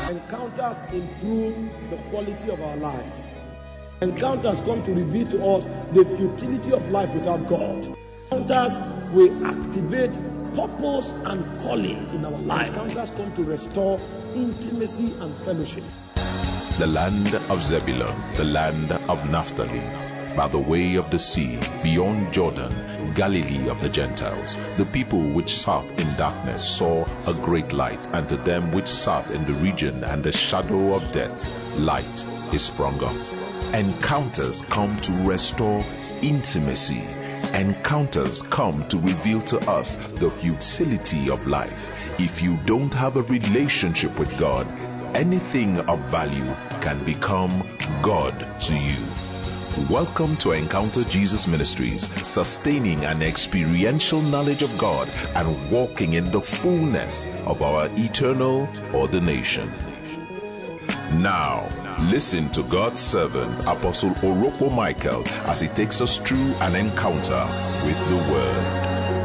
Encounters improve the quality of our lives. Encounters come to reveal to us the futility of life without God. Encounters will activate purpose and calling in our life. Encounters come to restore intimacy and fellowship. The land of Zebulun, the land of Naphtali, by the way of the sea, beyond Jordan, Galilee of the Gentiles. The people which sat in darkness saw a great light, and to them which sat in the region and the shadow of death, light is sprung up. Encounters come to restore intimacy. Encounters come to reveal to us the futility of life. If you don't have a relationship with God, anything of value can become God to you. Welcome to Encounter Jesus Ministries, sustaining an experiential knowledge of God and walking in the fullness of our eternal ordination. Now, listen to God's servant, Apostle Orokpo Michael, as he takes us through an encounter with the Word.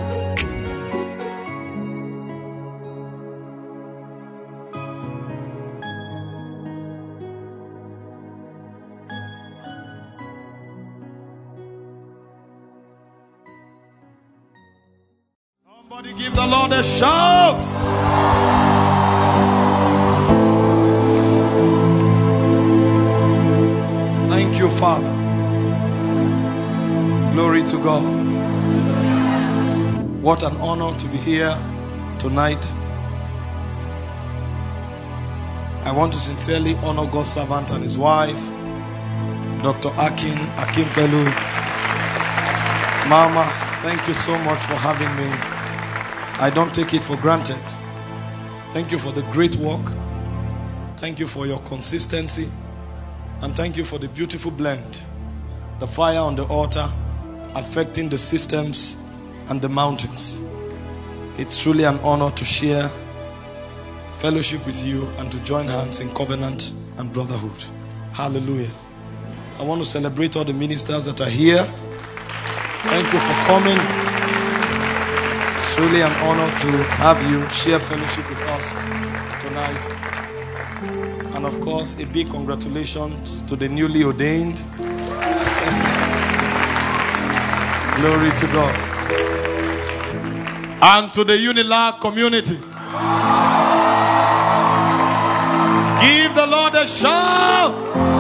Somebody give the Lord a shout. Thank you, Father. Glory to God. What an honor to be here tonight. I want to sincerely honor God's servant and his wife, Dr. Akin Pelu. Mama, thank you so much for having me. I don't take it for granted. Thank you for the great work. Thank you for your consistency. And thank you for the beautiful blend. The fire on the altar affecting the systems and the mountains. It's truly an honor to share fellowship with you and to join hands in covenant and brotherhood. Hallelujah. I want to celebrate all the ministers that are here. Thank you for coming. It's truly an honor to have you share fellowship with us tonight. And of course, a big congratulations to the newly ordained. Glory to God. And to the Unilag community. Give the Lord a shout.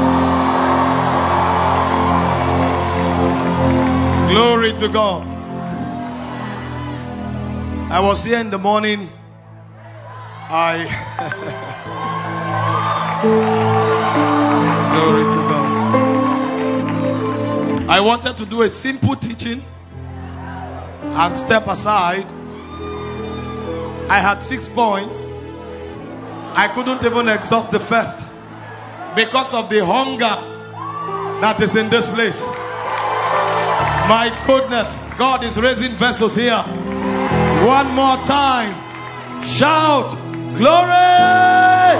Glory to God. I was here in the morning. Glory to God. I wanted to do a simple teaching and step aside. I had 6 points. I couldn't even exhaust the first because of the hunger that is in this place. My goodness, God is raising vessels here. One more time. Shout, glory!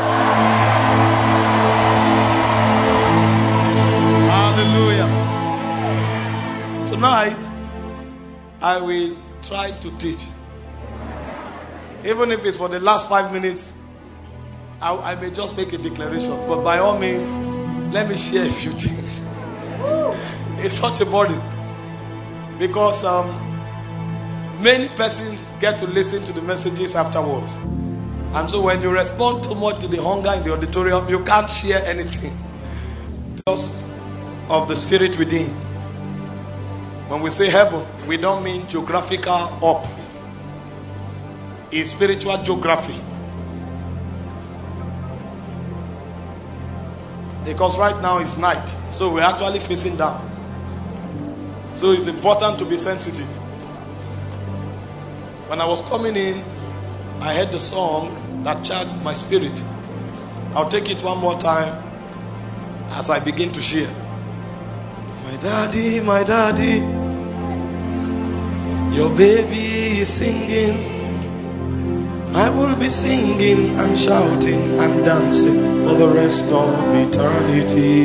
Hallelujah. Tonight, I will try to teach. Even if it's for the last 5 minutes, I may just make a declaration. But by all means, let me share a few things. It's such a burden. Because many persons get to listen to the messages afterwards. And so when you respond too much to the hunger in the auditorium, you can't share anything. Because of the spirit within. When we say heaven, we don't mean geographical up. It's spiritual geography. Because right now it's night. So we're actually facing down. So it's important to be sensitive. When I was coming in, I heard the song that charged my spirit. I'll take it one more time as I begin to share. My daddy, your baby is singing. I will be singing and shouting and dancing for the rest of eternity.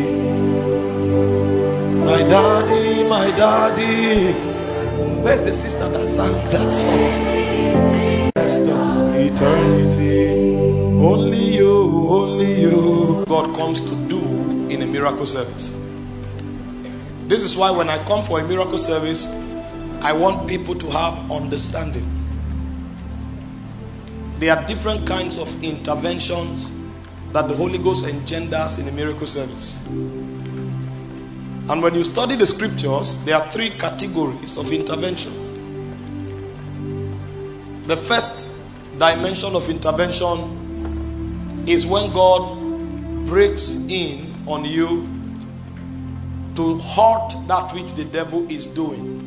My daddy. Where's the sister that sang that song? Rest of eternity. Only you only you. God comes to do in a miracle service. This is why when I come for a miracle service, I want people to have understanding. There are different kinds of interventions that the Holy Ghost engenders in a miracle service. And when you study the scriptures, there are three categories of intervention. The first dimension of intervention is when God breaks in on you to halt that which the devil is doing.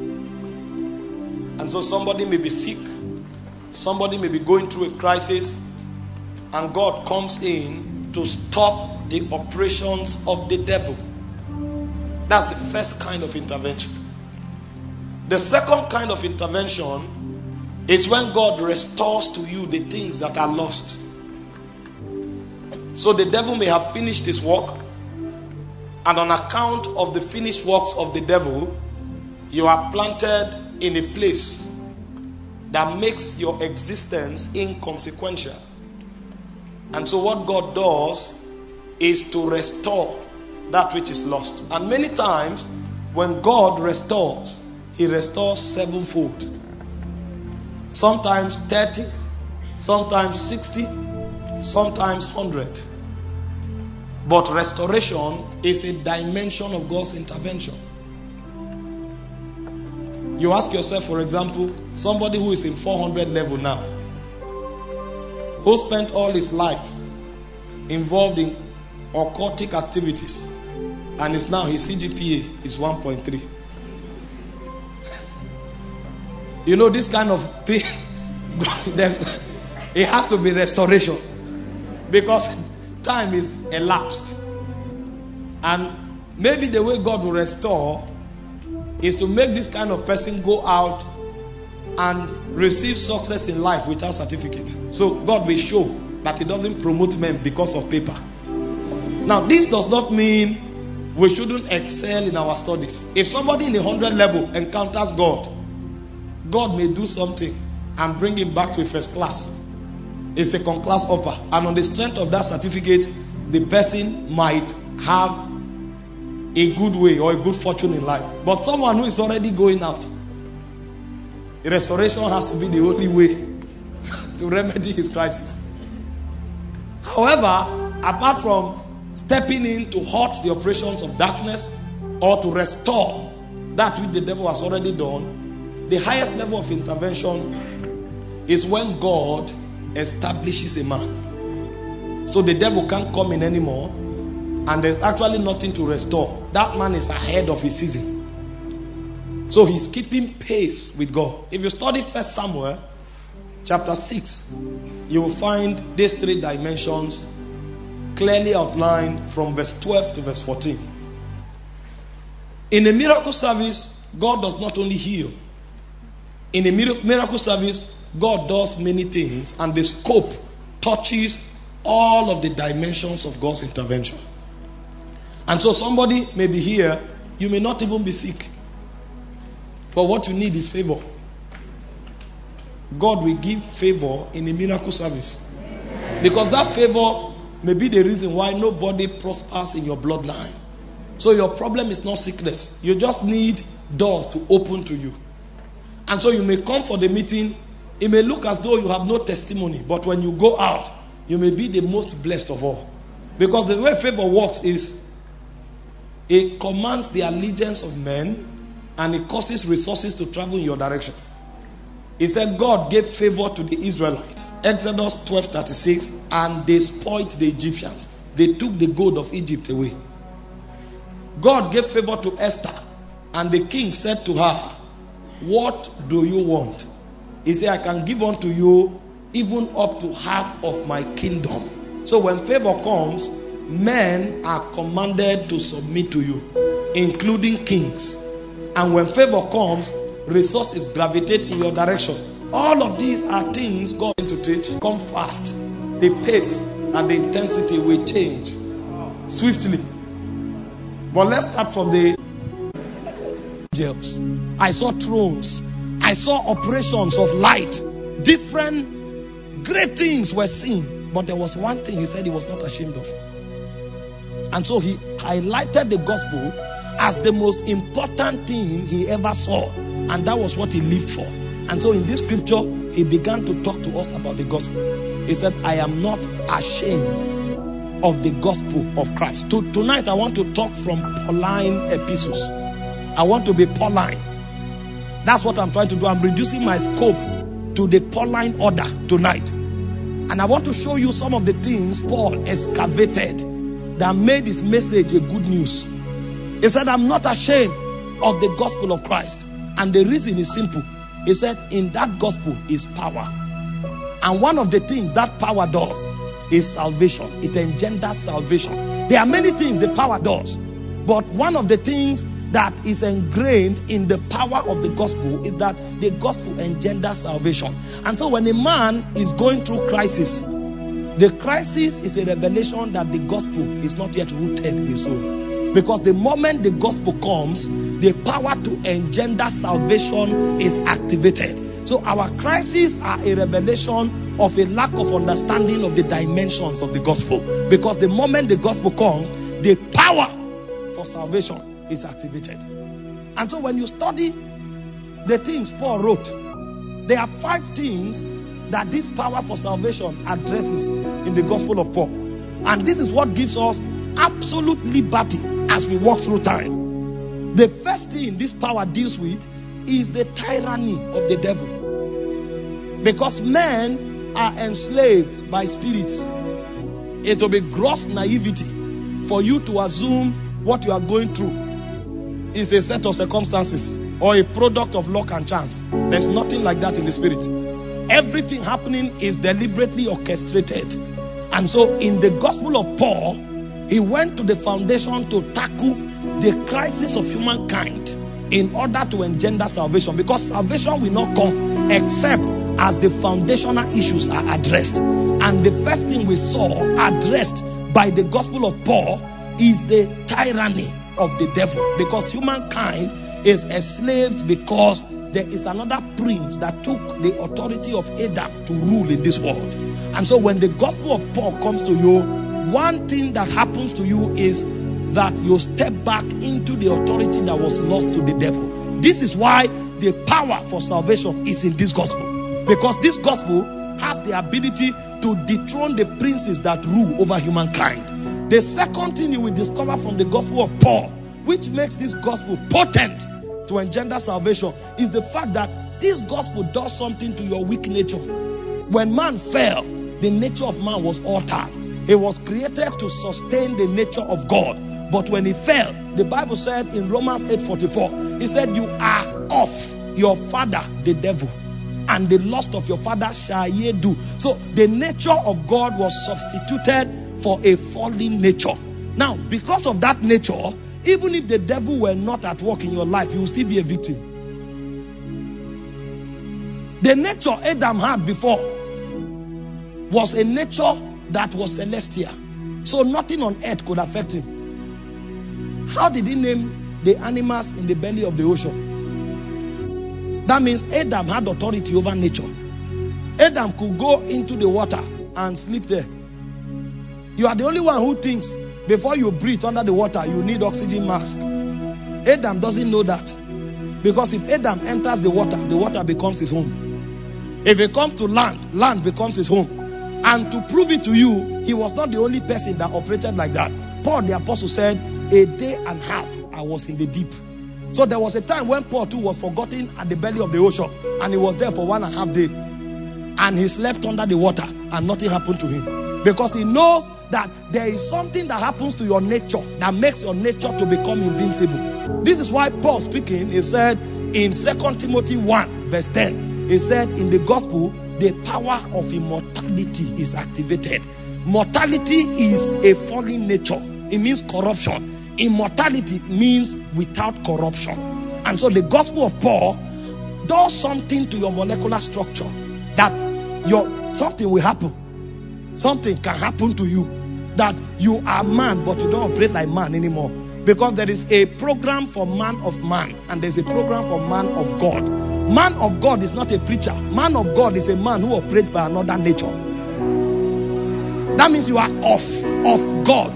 And so somebody may be sick, somebody may be going through a crisis, and God comes in to stop the operations of the devil. That's the first kind of intervention. The second kind of intervention is when God restores to you the things that are lost. So the devil may have finished his work, and on account of the finished works of the devil, you are planted in a place that makes your existence inconsequential. And so what God does is to restore that which is lost. And many times when God restores, he restores sevenfold. Sometimes 30, sometimes 60, sometimes 100. But restoration is a dimension of God's intervention. You ask yourself, for example, somebody who is in 400 level now, who spent all his life involved in occultic activities, and is now his CGPA is 1.3. You know, this kind of thing, it has to be restoration, because time is elapsed. And maybe the way God will restore is to make this kind of person go out and receive success in life without certificate. So God will show that he doesn't promote men because of paper. Now, this does not mean we shouldn't excel in our studies. If somebody in the 100 level encounters God, God may do something and bring him back to a first class, a second class upper, and on the strength of that certificate, the person might have a good way or a good fortune in life. But someone who is already going out, restoration has to be the only way to remedy his crisis. However, apart from stepping in to halt the operations of darkness or to restore that which the devil has already done, the highest level of intervention is when God establishes a man. So the devil can't come in anymore, and there's actually nothing to restore. That man is ahead of his season. So he's keeping pace with God. If you study 1 Samuel chapter 6, you will find these three dimensions clearly outlined from verse 12 to verse 14. In a miracle service, God does not only heal. In a miracle service, God does many things, and the scope touches all of the dimensions of God's intervention. And so somebody may be here, you may not even be sick, but what you need is favor. God will give favor in a miracle service, because that favor may be the reason why nobody prospers in your bloodline. So your problem is not sickness. You just need doors to open to you. And so you may come for the meeting. It may look as though you have no testimony, but when you go out, you may be the most blessed of all. Because the way favor works is it commands the allegiance of men, and it causes resources to travel in your direction. He said God gave favor to the Israelites. Exodus 12:36, and they spoiled the Egyptians. They took the gold of Egypt away. God gave favor to Esther, and the king said to her, "What do you want?" He said, "I can give unto you even up to half of my kingdom." So when favor comes, men are commanded to submit to you, including kings. And when favor comes, resources gravitate in your direction. All of these are things God is to teach. Come fast. The pace and the intensity will change swiftly. But let's start from the angels. I saw thrones. I saw operations of light. Different great things were seen. But there was one thing he said he was not ashamed of. And so he highlighted the gospel as the most important thing he ever saw. And that was what he lived for. And so in this scripture, he began to talk to us about the gospel. He said, I am not ashamed of the gospel of Christ. Tonight, I want to talk from Pauline epistles. I want to be Pauline. That's what I'm trying to do. I'm reducing my scope to the Pauline order tonight. And I want to show you some of the things Paul excavated that made his message a good news. He said, I'm not ashamed of the gospel of Christ. And the reason is simple. He said, in that gospel is power. And one of the things that power does is salvation. It engenders salvation. There are many things the power does. But one of the things that is ingrained in the power of the gospel is that the gospel engenders salvation. And so when a man is going through crisis, the crisis is a revelation that the gospel is not yet rooted in his soul. Because the moment the gospel comes, the power to engender salvation is activated. So our crises are a revelation of a lack of understanding of the dimensions of the gospel. Because the moment the gospel comes, the power for salvation is activated. And so when you study the things Paul wrote, there are 5 things that this power for salvation addresses in the gospel of Paul. And this is what gives us absolute liberty as we walk through time. The first thing this power deals with is the tyranny of the devil. Because men are enslaved by spirits. It will be gross naivety for you to assume what you are going through is a set of circumstances or a product of luck and chance. There's nothing like that in the spirit. Everything happening is deliberately orchestrated. And so in the gospel of Paul, he went to the foundation to tackle the crisis of humankind in order to engender salvation. Because salvation will not come except as the foundational issues are addressed. And the first thing we saw addressed by the gospel of Paul is the tyranny of the devil. Because humankind is enslaved because there is another prince that took the authority of Adam to rule in this world. And so when the gospel of Paul comes to you, one thing that happens to you is that you step back into the authority that was lost to the devil. This is why the power for salvation is in this gospel. Because this gospel has the ability to dethrone the princes that rule over humankind. The second thing you will discover from the gospel of Paul, which makes this gospel potent to engender salvation, is the fact that this gospel does something to your weak nature. When man fell, the nature of man was altered. He was created to sustain the nature of God. But when he fell, the Bible said in Romans 8:44, he said, you are of your father, the devil, and the lust of your father shall ye do. So the nature of God was substituted for a fallen nature. Now, because of that nature, even if the devil were not at work in your life, you will still be a victim. The nature Adam had before was a nature that was celestial. So nothing on earth could affect him. How did he name the animals in the belly of the ocean? That means Adam had authority over nature. Adam could go into the water and sleep there. You are the only one who thinks before you breathe under the water, you need oxygen mask. Adam doesn't know that. Because if Adam enters the water becomes his home. If he comes to land, land becomes his home. And to prove it to you, he was not the only person that operated like that. Paul the apostle said, a day and a half I was in the deep. So there was a time when Paul too was forgotten at the belly of the ocean. And he was there for 1.5 days. And he slept under the water and nothing happened to him. Because he knows that there is something that happens to your nature that makes your nature to become invincible. This is why Paul speaking, he said in 2 Timothy 1 verse 10, he said in the gospel, the power of immortality is activated. Mortality is a fallen nature. It means corruption. Immortality means without corruption. And so the gospel of Paul does something to your molecular structure, that something will happen. Something can happen to you, that you are man, but you don't operate like man anymore. Because there is a program for man of man, and there's a program for man of God. Man of God is not a preacher. Man of God is a man who operates by another nature. That means you are of God.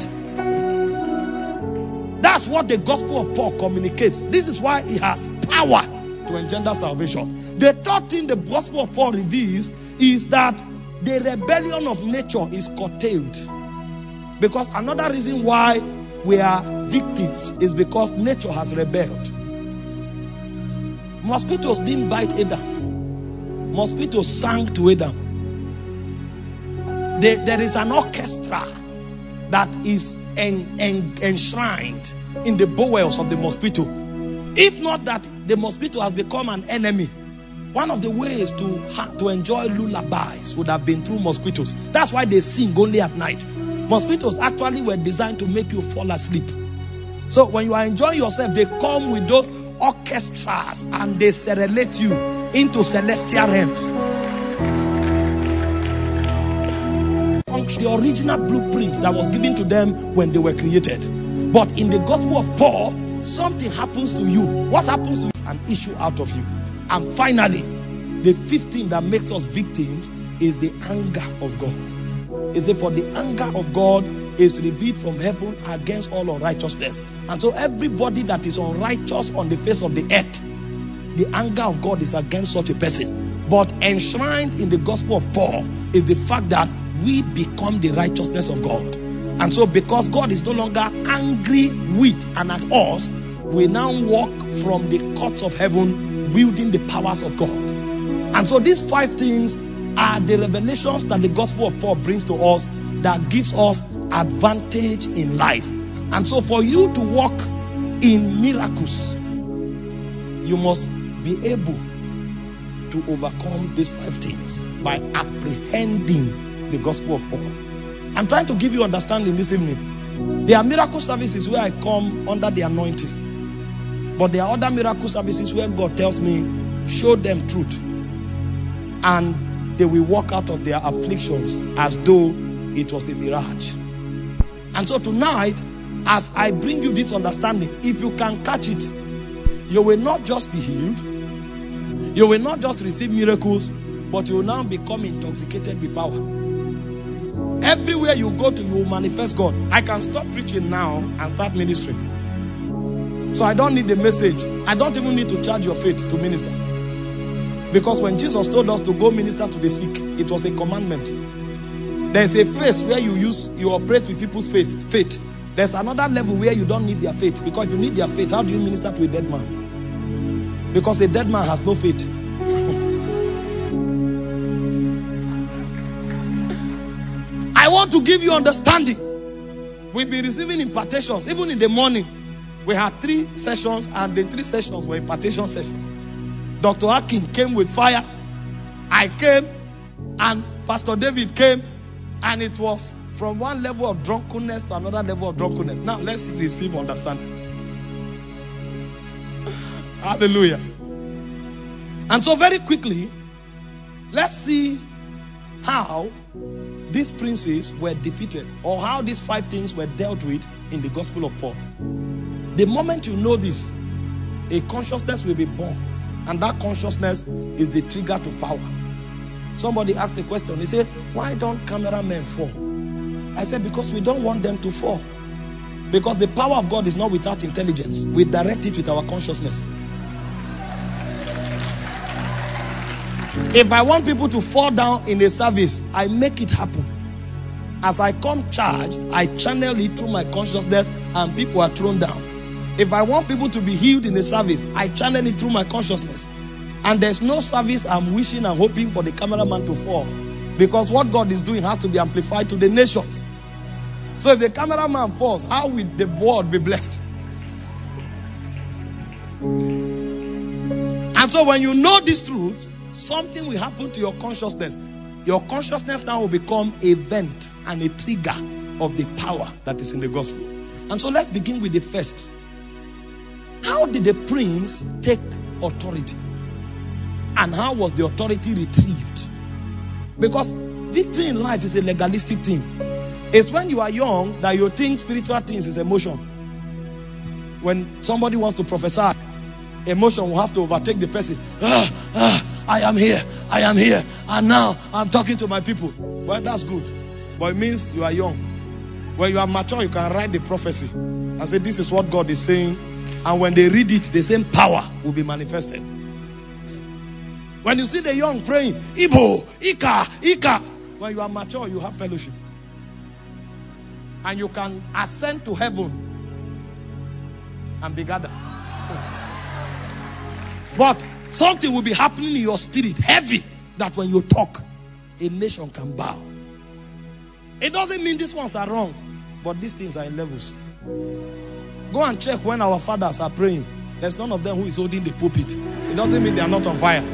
That's what the gospel of Paul communicates. This is why it has power to engender salvation. The third thing the gospel of Paul reveals is that the rebellion of nature is curtailed. Because another reason why we are victims is because nature has rebelled. Mosquitoes didn't bite Adam. Mosquitoes sang to Adam. There is an orchestra that is enshrined in the bowels of the mosquito. If not that the mosquito has become an enemy, one of the ways to enjoy lullabies would have been through mosquitoes. That's why they sing only at night. Mosquitoes actually were designed to make you fall asleep. So when you are enjoying yourself, they come with those orchestras and they serenade you into celestial realms. The original blueprint that was given to them when they were created. But in the gospel of Paul, something happens to you. What happens to you is an issue out of you. And finally, the fifth thing that makes us victims is the anger of God. It says, for the anger of God is revealed from heaven against all unrighteousness. And so everybody that is unrighteous on the face of the earth, the anger of God is against such a person. But enshrined in the gospel of Paul is the fact that we become the righteousness of God. And so because God is no longer angry with and at us, we now walk from the courts of heaven wielding the powers of God. And so these 5 things are the revelations that the gospel of Paul brings to us that gives us advantage in life. And so for you to walk in miracles, you must be able to overcome these 5 things by apprehending the gospel of Paul. I'm trying to give you understanding this evening. There are miracle services where I come under the anointing. But there are other miracle services where God tells me, show them truth. And they will walk out of their afflictions as though it was a mirage. And so tonight, as I bring you this understanding, if you can catch it, you will not just be healed. You will not just receive miracles, but you will now become intoxicated with power. Everywhere you go to, you will manifest God. I can stop preaching now and start ministering. So I don't need the message. I don't even need to charge your faith to minister. Because when Jesus told us to go minister to the sick, it was a commandment. There's a phase where you operate with people's faith. There's another level where you don't need their faith. Because if you need their faith, how do you minister to a dead man? Because a dead man has no faith. I want to give you understanding. We've been receiving impartations. Even in the morning, we had 3 sessions, and the 3 sessions were impartation sessions. Dr. Akin came with fire. I came, and Pastor David came, and it was from one level of drunkenness to another level of drunkenness. Now, let's receive understanding. Hallelujah. And so very quickly, let's see how these princes were defeated, or how these 5 things were dealt with in the gospel of Paul. The moment you know this, a consciousness will be born, and that consciousness is the trigger to power. Somebody asked the question, he said, why don't cameramen fall? I said, because we don't want them to fall. Because the power of God is not without intelligence. We direct it with our consciousness. If I want people to fall down in a service, I make it happen. As I come charged, I channel it through my consciousness, and people are thrown down. If I want people to be healed in a service, I channel it through my consciousness. And there's no service I'm wishing and hoping for the cameraman to fall. Because what God is doing has to be amplified to the nations. So if the cameraman falls, how will the world be blessed? And so when you know these truths, something will happen to your consciousness. Your consciousness now will become a vent and a trigger of the power that is in the gospel. And so let's begin with the first. How did the prince take authority? And how was the authority retrieved? Because victory in life is a legalistic thing. It's when you are young that you think spiritual things is emotion. When somebody wants to prophesy, emotion will have to overtake the person. I am here, and now I'm talking to my people. Well, that's good. but it means you are young. When you are mature, you can write the prophecy and say, this is what God is saying. And when they read it, the same power will be manifested. When you see the young praying, Ibo, Ika, Ika, when you are mature, you have fellowship. And you can ascend to heaven and be gathered. But something will be happening in your spirit, heavy, that when you talk, a nation can bow. It doesn't mean these ones are wrong, but these things are in levels. Go and check when our fathers are praying. There's none of them who is holding the pulpit. It doesn't mean they are not on fire.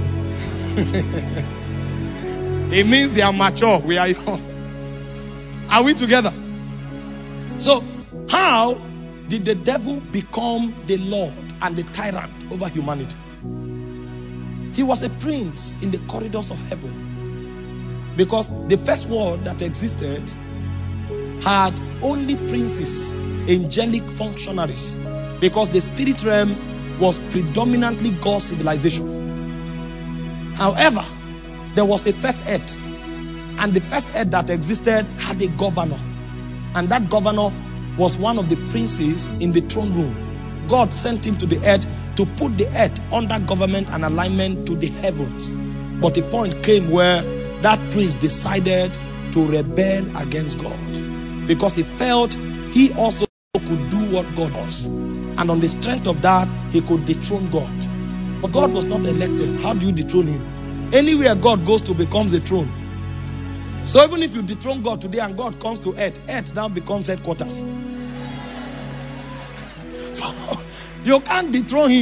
It means they are mature. We are young. Are we together? So, how did the devil become the Lord and the tyrant over humanity? He was a prince in the corridors of heaven. Because the first world that existed had only princes, angelic functionaries. Because the spirit realm was predominantly God's civilization. However, there was a first earth. And the first earth that existed had a governor. And that governor was one of the princes in the throne room. God sent him to the earth to put the earth under government and alignment to the heavens. But the point came where that prince decided to rebel against God. Because he felt he also could do what God does. And on the strength of that, he could dethrone God. But God was not elected. How do you dethrone him? Anywhere God goes to becomes the throne. So even if you dethrone God today and God comes to earth, earth now becomes headquarters. So you can't dethrone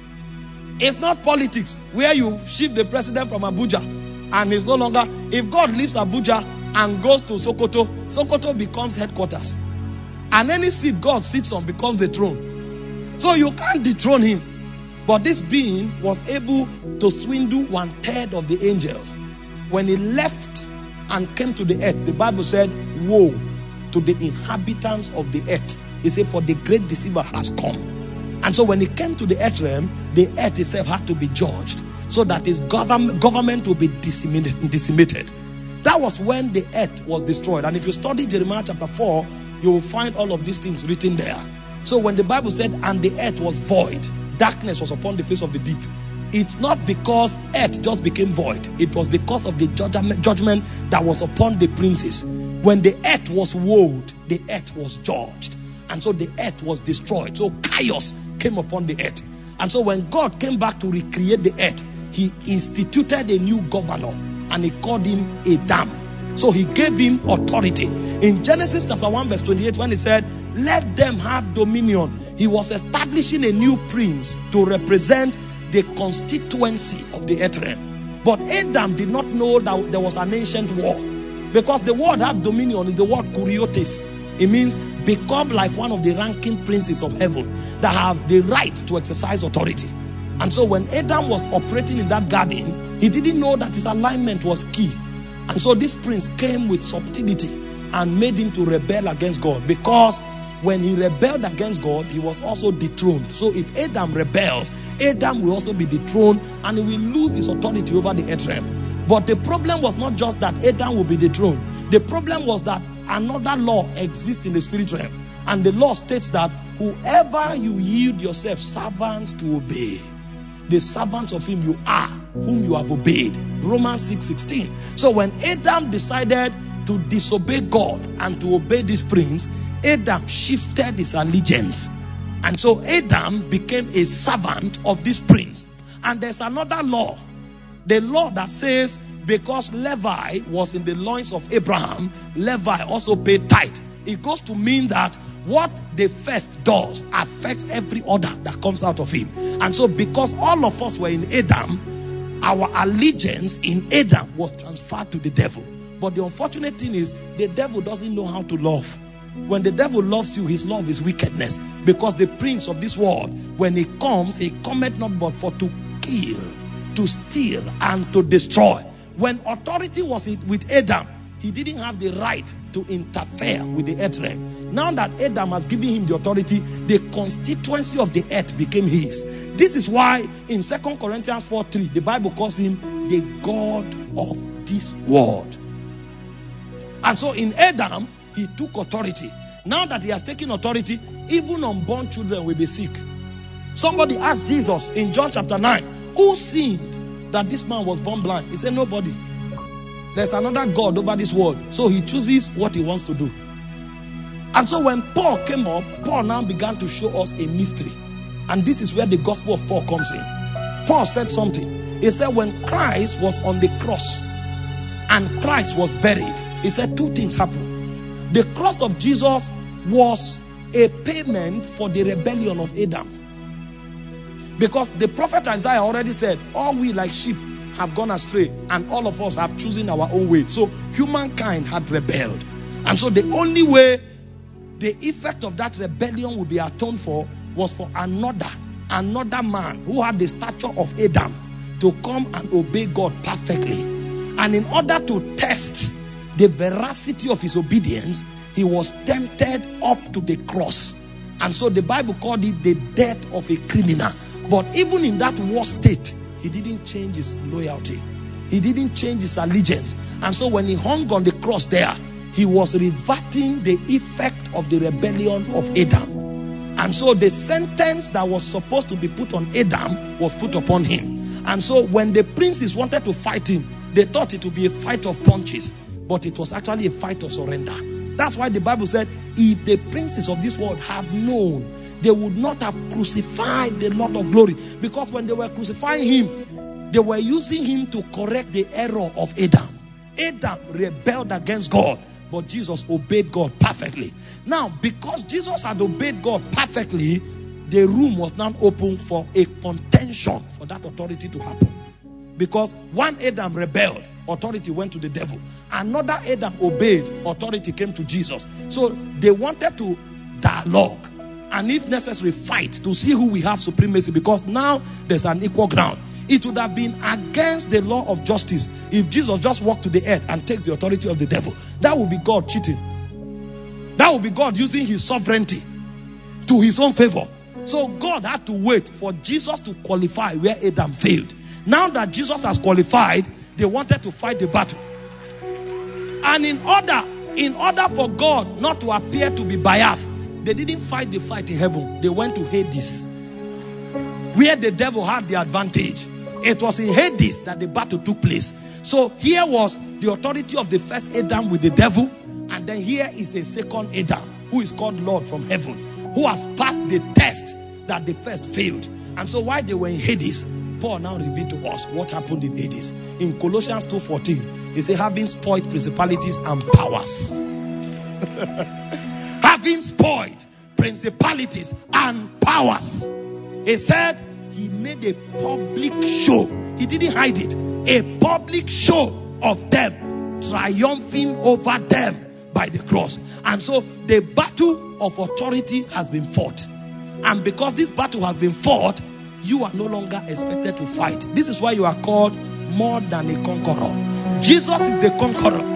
him. It's not politics where you shift the president from Abuja and it's no longer. If God leaves Abuja and goes to Sokoto, Sokoto becomes headquarters. And any seat God sits on becomes the throne. So you can't dethrone him. But this being was able to swindle 1/3 of the angels. When he left and came to the earth, the Bible said, woe to the inhabitants of the earth. He said, for the great deceiver has come. And so when he came to the earth realm, the earth itself had to be judged so that his government will be decimated. That was when the earth was destroyed. And if you study Jeremiah chapter 4, you will find all of these things written there. So when the Bible said, and the earth was void, darkness was upon the face of the deep, it's not because earth just became void. It was because of the judgment that was upon the princes. When the earth was woed, the earth was judged. And so the earth was destroyed. So chaos came upon the earth. And so when God came back to recreate the earth, he instituted a new governor and he called him Adam. So he gave him authority. In Genesis chapter 1 verse 28, when he said, let them have dominion, he was establishing a new prince to represent the constituency of the earth realm. But Adam did not know that there was an ancient war. Because the word have dominion is the word kuriotes. It means become like one of the ranking princes of heaven that have the right to exercise authority. And so when Adam was operating in that garden, he didn't know that his alignment was key. And so this prince came with subtlety and made him to rebel against God. Because when he rebelled against God, he was also dethroned. So if Adam rebels, Adam will also be dethroned and he will lose his authority over the earth realm. But the problem was not just that Adam will be dethroned. The problem was that another law exists in the spirit realm. And the law states that whoever you yield yourself servants to obey, the servants of him you are, whom you have obeyed. Romans 6:16. So when Adam decided to disobey God and to obey this prince, Adam shifted his allegiance. And so Adam became a servant of this prince. And there's another law. The law that says because Levi was in the loins of Abraham, Levi also paid tithe. It goes to mean that what the first does affects every other that comes out of him. And so because all of us were in Adam, our allegiance in Adam was transferred to the devil. But the unfortunate thing is the devil doesn't know how to love. When the devil loves you, his love is wickedness. Because the prince of this world, when he cometh not but for to kill, to steal, and to destroy. When authority was with Adam, he didn't have the right to interfere with the earth realm. Now that Adam has given him the authority, the constituency of the earth became his. This is why in 2 Corinthians 4:3, the Bible calls him the God of this world. And so in Adam, he took authority. Now that he has taken authority, even unborn children will be sick. Somebody asked Jesus in John chapter 9, who sinned that this man was born blind? He said, nobody. There's another God over this world. So he chooses what he wants to do. And so when Paul came up, Paul now began to show us a mystery. And this is where the gospel of Paul comes in. Paul said something. He said when Christ was on the cross and Christ was buried, he said two things happened. The cross of Jesus was a payment for the rebellion of Adam. Because the prophet Isaiah already said, all we like sheep have gone astray, and all of us have chosen our own way. So humankind had rebelled. And so the only way the effect of that rebellion would be atoned for was for another man who had the stature of Adam to come and obey God perfectly. And in order to test the veracity of his obedience, he was tempted up to the cross. And so the Bible called it the death of a criminal. But even in that worst state, he didn't change his loyalty. He didn't change his allegiance. And so when he hung on the cross there, he was reverting the effect of the rebellion of Adam. And so the sentence that was supposed to be put on Adam was put upon him. And so when the princes wanted to fight him, they thought it would be a fight of punches. But it was actually a fight of surrender. That's why the Bible said, if the princes of this world have known, they would not have crucified the Lord of glory. Because when they were crucifying him, they were using him to correct the error of Adam. Adam rebelled against God, but Jesus obeyed God perfectly. Now, because Jesus had obeyed God perfectly, the room was now open for a contention for that authority to happen. Because one Adam rebelled, authority went to the devil. Another Adam obeyed, authority came to Jesus. So they wanted to dialogue, and if necessary fight to see who will have supremacy, because now there's an equal ground. It would have been against the law of justice if Jesus just walked to the earth and takes the authority of the devil. That would be God cheating. That would be God using his sovereignty to his own favor. So God had to wait for Jesus to qualify where Adam failed. Now that Jesus has qualified, they wanted to fight the battle. And in order for God not to appear to be biased, they didn't fight the fight in heaven. They went to Hades, where the devil had the advantage. It was in Hades that the battle took place. So here was the authority of the first Adam with the devil. And then here is a second Adam, who is called Lord from heaven, who has passed the test that the first failed. And so while they were in Hades, Paul now revealed to us what happened in Hades. In Colossians 2:14, he said, having spoiled principalities and powers. Having spoiled principalities and powers. He said he made a public show. He didn't hide it. A public show of them, triumphing over them by the cross. And so the battle of authority has been fought. And because this battle has been fought, you are no longer expected to fight. This is why you are called more than a conqueror. Jesus is the conqueror.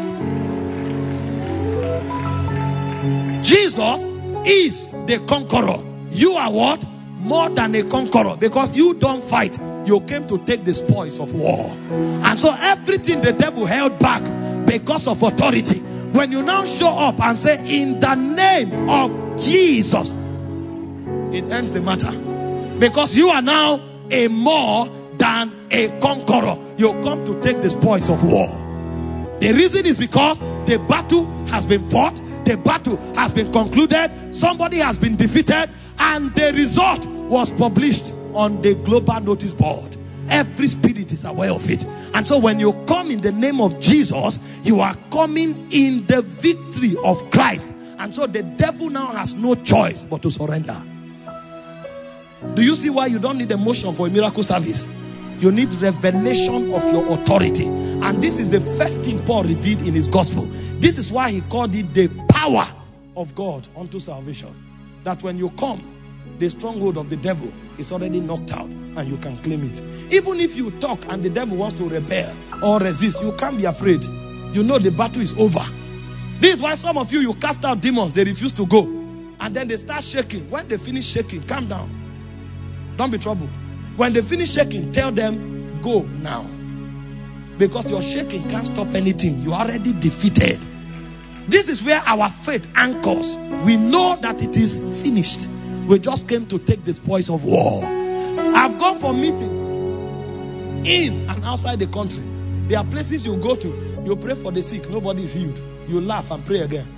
Jesus is the conqueror. You are what? More than a conqueror. Because you don't fight. You came to take the spoils of war. And so everything the devil held back because of authority, when you now show up and say, in the name of Jesus, it ends the matter. Because you are now a more than a conqueror. You come to take the spoils of war. The reason is because the battle has been fought. The battle has been concluded. Somebody has been defeated. And the result was published on the global notice board. Every spirit is aware of it. And so when you come in the name of Jesus, you are coming in the victory of Christ. And so the devil now has no choice but to surrender. Do you see why you don't need emotion for a miracle service? You need revelation of your authority. And this is the first thing Paul revealed in his gospel. This is why he called it the power of God unto salvation. That when you come, the stronghold of the devil is already knocked out and you can claim it. Even if you talk and the devil wants to rebel or resist, you can't be afraid. You know the battle is over. This is why some of you cast out demons, they refuse to go. And then they start shaking. When they finish shaking, calm down. Don't be troubled. When they finish shaking, tell them, go now. Because your shaking can't stop anything. You are already defeated. This is where our faith anchors. We know that it is finished. We just came to take the spoils of war. I've gone for meetings in and outside the country. There are places you go to, you pray for the sick, nobody is healed. You laugh and pray again.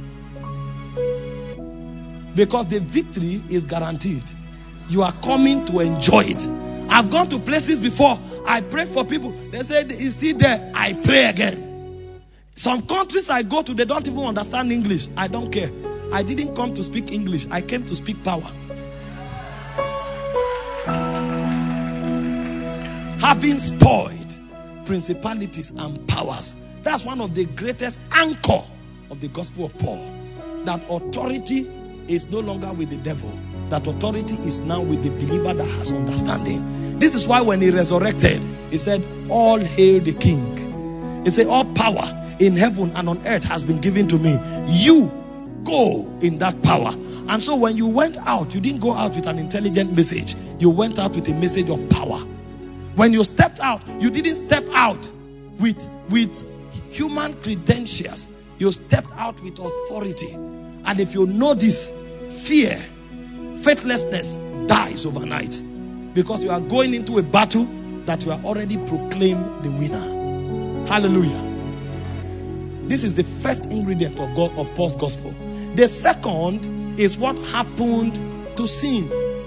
Because the victory is guaranteed. You are coming to enjoy it. I've gone to places before, I prayed for people. They said it's still there. I pray again. Some countries I go to, they don't even understand English. I don't care. I didn't come to speak English. I came to speak power. Having spoiled principalities and powers. That's one of the greatest anchor of the gospel of Paul. That authority is no longer with the devil. That authority is now with the believer that has understanding. This is why when he resurrected, he said, all hail the King. He said, all power in heaven and on earth has been given to me. You go in that power. And so when you went out, you didn't go out with an intelligent message. You went out with a message of power. When you stepped out, you didn't step out with human credentials. You stepped out with authority. And if you know this, fear, faithlessness dies overnight. Because you are going into a battle that you are already proclaimed the winner. Hallelujah. This is the first ingredient of Paul's gospel. The second is what happened to sin.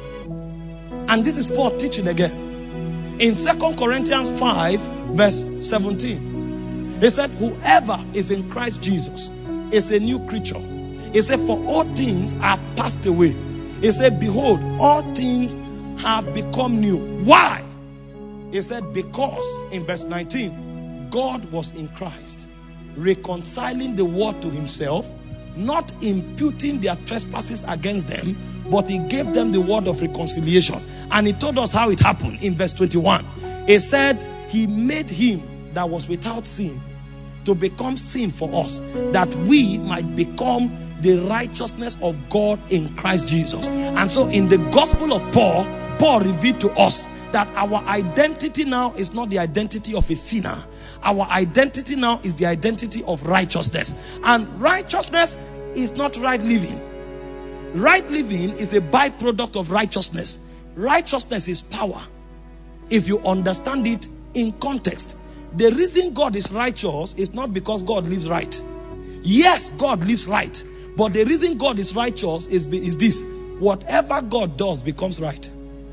And this is Paul teaching again. In 2 Corinthians 5 verse 17. He said, whoever is in Christ Jesus is a new creature. He said, for all things are passed away. He said, behold, all things have become new. Why? He said, because in verse 19, God was in Christ, reconciling the world to himself, not imputing their trespasses against them, but he gave them the word of reconciliation. And he told us how it happened in verse 21. He said, he made him that was without sin to become sin for us, that we might become the righteousness of God in Christ Jesus. And so in the gospel of Paul, Paul revealed to us that our identity now is not the identity of a sinner. Our identity now is the identity of righteousness. And righteousness is not right living. Right living is a byproduct of righteousness. Righteousness is power. If you understand it in context, the reason God is righteous is not because God lives right. Yes, God lives right. But the reason God is righteous is this: whatever God does becomes right.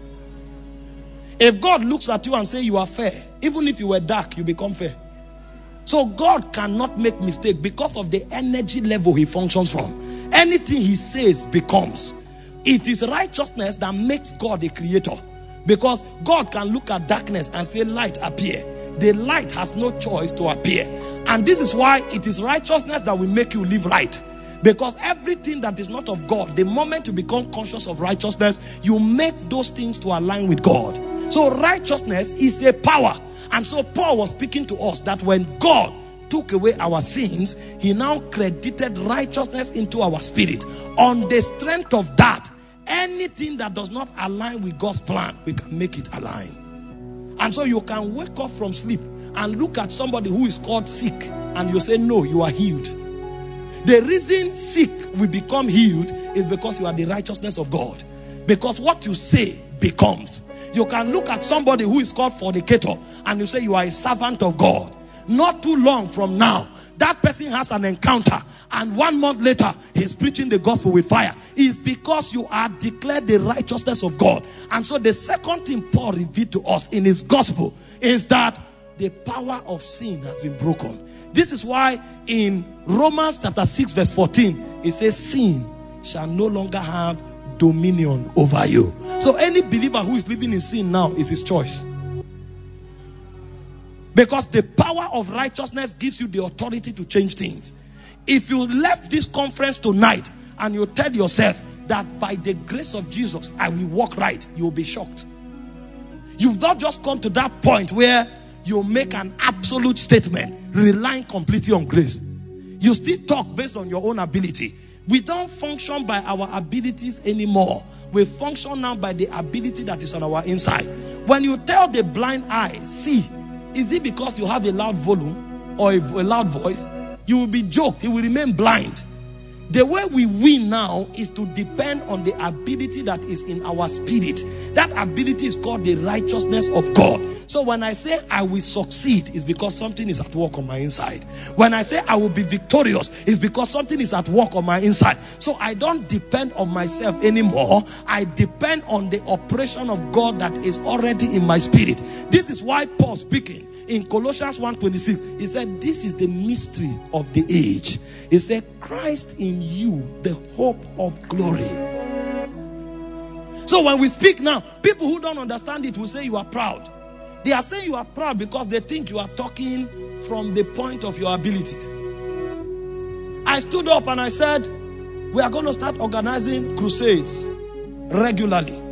If God looks at you and says you are fair, even if you were dark, you become fair. So God cannot make mistake because of the energy level he functions from. Anything he says becomes. It is righteousness that makes God a creator. Because God can look at darkness and say light appear. The light has no choice to appear. And this is why it is righteousness that will make you live right. Because everything that is not of God, the moment you become conscious of righteousness, you make those things to align with God. So righteousness is a power. And so Paul was speaking to us that when God took away our sins, he now credited righteousness into our spirit. On the strength of that, anything that does not align with God's plan, we can make it align. And so you can wake up from sleep and look at somebody who is called sick and you say, no, you are healed. The reason sick will become healed is because you are the righteousness of God. Because what you say becomes. You can look at somebody who is called fornicator and you say you are a servant of God. Not too long from now, that person has an encounter and 1 month later he's preaching the gospel with fire. It's because you are declared the righteousness of God. And so the second thing Paul revealed to us in his gospel is that the power of sin has been broken. This is why in Romans chapter 6 verse 14 it says sin shall no longer have dominion over you. So any believer who is living in sin now is his choice. Because the power of righteousness gives you the authority to change things. If you left this conference tonight and you tell yourself that by the grace of Jesus I will walk right, you'll be shocked. You've not just come to that point where you make an absolute statement relying completely on grace. You still talk based on your own ability. We don't function by our abilities anymore. We function now by the ability that is on our inside. When you tell the blind eye, see, is it because you have a loud volume or a loud voice? You will be joked. You will remain blind. The way we win now is to depend on the ability that is in our spirit. That ability is called the righteousness of God. So when I say I will succeed, it's because something is at work on my inside. When I say I will be victorious, it's because something is at work on my inside. So I don't depend on myself anymore. I depend on the operation of God that is already in my spirit. This is why Paul speaking in Colossians 1:26, he said, this is the mystery of the age. He said, Christ in you, the hope of glory. So when we speak now, people who don't understand it will say you are proud. They are saying you are proud because they think you are talking from the point of your abilities. I stood up and I said, we are going to start organizing crusades regularly.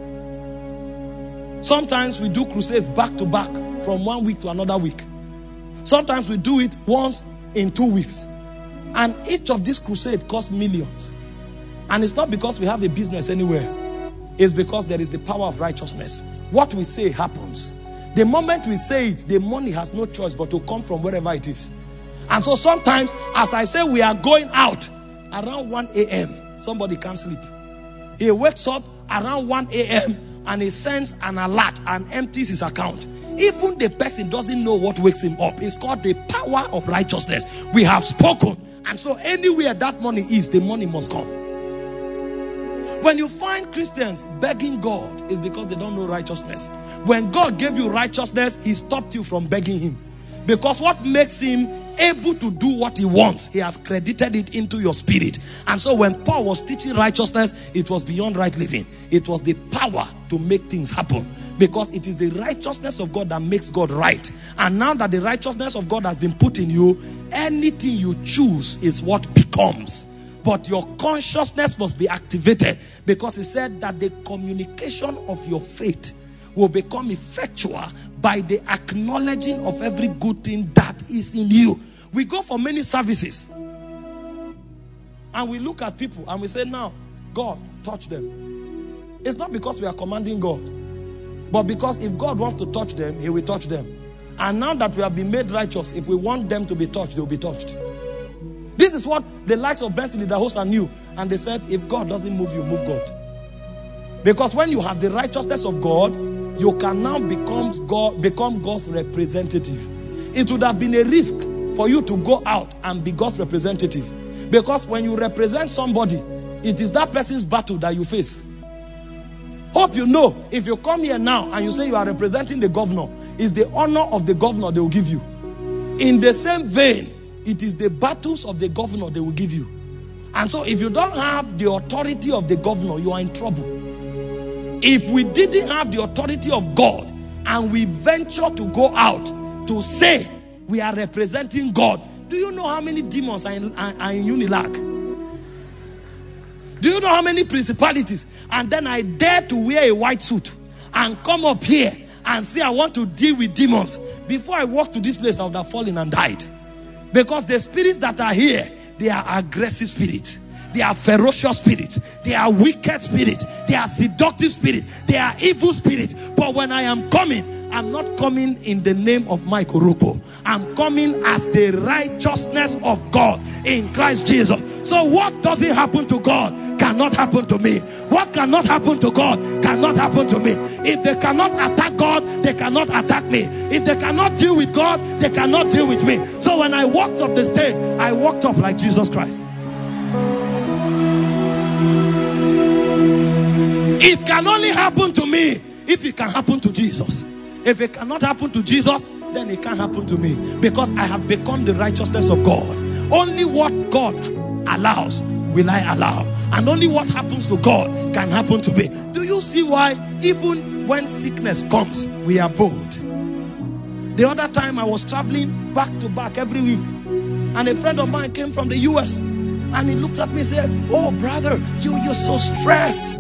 Sometimes we do crusades back to back from 1 week to another week. Sometimes we do it once in 2 weeks. And each of these crusades costs millions. And it's not because we have a business anywhere. It's because there is the power of righteousness. What we say happens. The moment we say it, the money has no choice but to come from wherever it is. And so sometimes, as I say, we are going out around 1 a.m. Somebody can't sleep. He wakes up around 1 a.m. and he sends an alert and empties his account. Even the person doesn't know what wakes him up. It's called the power of righteousness. We have spoken. And so anywhere that money is, the money must come. When you find Christians begging God, it's because they don't know righteousness. When God gave you righteousness, he stopped you from begging him. Because what makes him able to do what he wants, he has credited it into your spirit. And so when Paul was teaching righteousness, it was beyond right living. It was the power to make things happen. Because it is the righteousness of God that makes God right. And now that the righteousness of God has been put in you, anything you choose is what becomes. But your consciousness must be activated. Because he said that the communication of your faith will become effectual by the acknowledging of every good thing that is in you. We go for many services and we look at people and we say, now, God, touch them. It's not because we are commanding God, but because if God wants to touch them, he will touch them. And now that we have been made righteous, if we want them to be touched, they will be touched. This is what the likes of Benson the host knew. And they said, if God doesn't move you, move God. Because when you have the righteousness of God, you can now become God's representative. It would have been a risk for you to go out and be God's representative. Because when you represent somebody, it is that person's battle that you face. Hope you know, if you come here now and you say you are representing the governor, it's the honor of the governor they will give you. In the same vein, it is the battles of the governor they will give you. And so if you don't have the authority of the governor, you are in trouble. If we didn't have the authority of God and we venture to go out to say we are representing God, do you know how many demons are in Unilag? Do you know how many principalities? And then I dare to wear a white suit and come up here and say I want to deal with demons. Before I walk to this place, I would have fallen and died. Because the spirits that are here, they are aggressive spirits. They are ferocious spirits. They are wicked spirits. They are seductive spirits. They are evil spirits. But when I am coming, I'm not coming in the name of Mike Oropo. I'm coming as the righteousness of God in Christ Jesus. So what doesn't happen to God cannot happen to me. What cannot happen to God cannot happen to me. If they cannot attack God, they cannot attack me. If they cannot deal with God, they cannot deal with me. So when I walked up the stage, I walked up like Jesus Christ. It can only happen to me if it can happen to Jesus. If it cannot happen to Jesus, then it can't happen to me. Because I have become the righteousness of God. Only what God allows will I allow. And only what happens to God can happen to me. Do you see why even when sickness comes, we are bold? The other time I was traveling back to back every week. And a friend of mine came from the US. And he looked at me and said, oh brother, you're so stressed.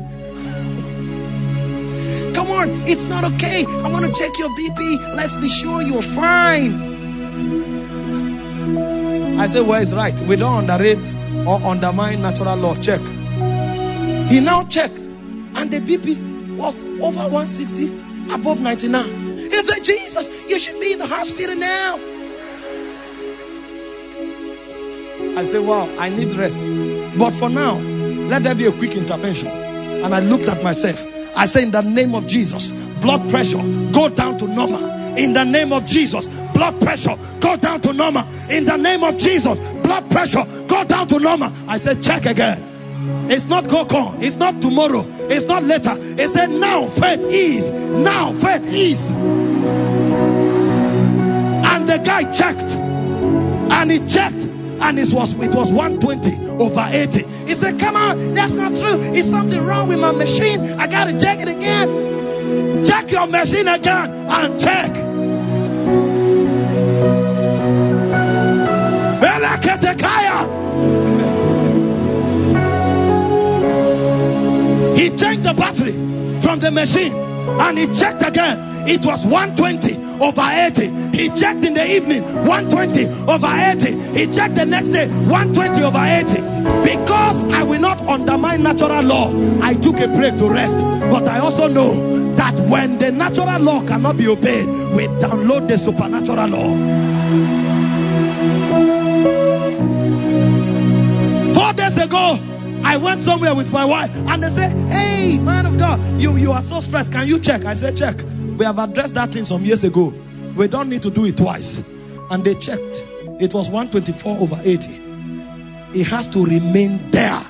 Come on, it's not okay. I want to check your BP. Let's be sure you're fine. I said, well, it's right. We don't underrate or undermine natural law. Check. He now checked. And the BP was over 160, above 99. He said, Jesus, you should be in the hospital now. I say, wow, I need rest. But for now, let there be a quick intervention. And I looked at myself. I say, in the name of Jesus, blood pressure, go down to normal. In the name of Jesus, blood pressure, go down to normal. In the name of Jesus, blood pressure, go down to normal. I said, check again. It's not go come. It's not tomorrow. It's not later. It said, now faith is. Now faith is. And the guy checked. And he checked. And it was 120/80. He said, come on, that's not true. Is something wrong with my machine? I got to check it again. Check your machine again and check. He changed the battery from the machine and he checked again. It was 120/80. He checked in the evening, 120/80. He checked the next day, 120/80. Because I will not undermine natural law, I took a break to rest. But I also know that when the natural law cannot be obeyed, we download the supernatural law. 4 days ago, I went somewhere with my wife and they said, hey, man of God, you are so stressed. Can you check? I said, check. We have addressed that thing some years ago. We don't need to do it twice. And they checked. It was 124/80. It has to remain there.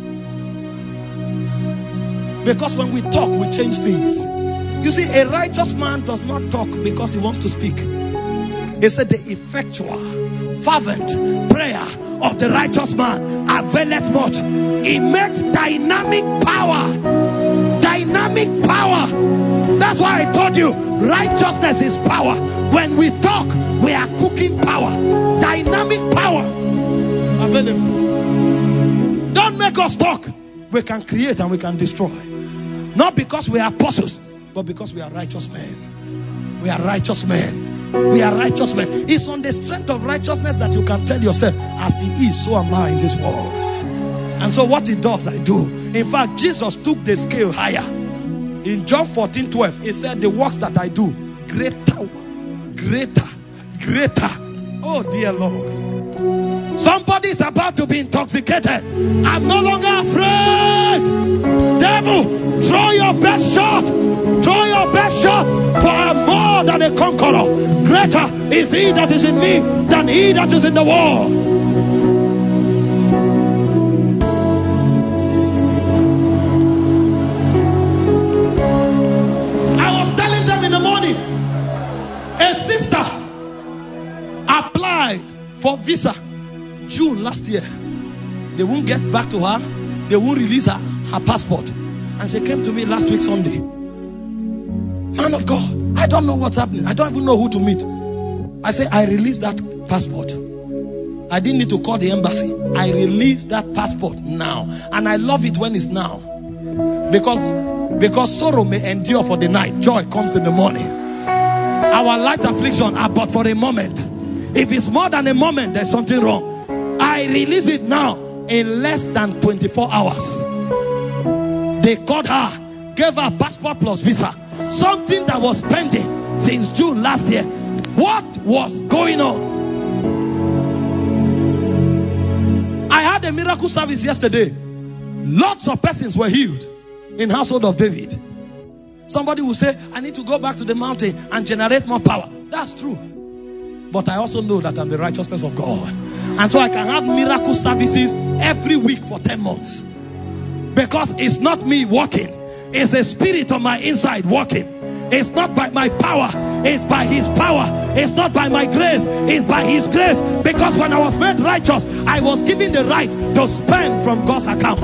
Because when we talk, we change things. You see, a righteous man does not talk because he wants to speak. He said the effectual, fervent prayer of the righteous man availeth much. It makes dynamic power. Dynamic power. That's why I told you, righteousness is power. When we talk, we are cooking power. Dynamic power. Available. Don't make us talk. We can create and we can destroy. Not because we are apostles, but because we are righteous men. We are righteous men. We are righteous men. It's on the strength of righteousness that you can tell yourself, as he is, so am I in this world. And so what he does, I do. In fact, Jesus took the scale higher. In John 14:12, he said, the works that I do, greater. Oh dear Lord. Somebody is about to be intoxicated. I'm no longer afraid. Devil, throw your best shot. Throw your best shot. For I am more than a conqueror. Greater is he that is in me than he that is in the world. I was telling them in the morning, a sister applied for visa June last year. They won't get back to her. They won't release her passport. And she came to me last week Sunday. Man of God, I don't know what's happening. I don't even know who to meet. I say, I released that passport. I didn't need to call the embassy. I released that passport now. And I love it when it's now. Because sorrow may endure for the night. Joy comes in the morning. Our light affliction are but for a moment. If it's more than a moment, there's something wrong. I release it now. In less than 24 hours, they called her, gave her passport plus visa. Something that was pending since June last year. What was going on? I had a miracle service yesterday. Lots of persons were healed in Household of David. Somebody will say, I need to go back to the mountain and generate more power. That's true. But I also know that I'm the righteousness of God. And so I can have miracle services every week for 10 months. Because it's not me walking. It's the spirit on my inside walking. It's not by my power. It's by his power. It's not by my grace. It's by his grace. Because when I was made righteous, I was given the right to spend from God's account.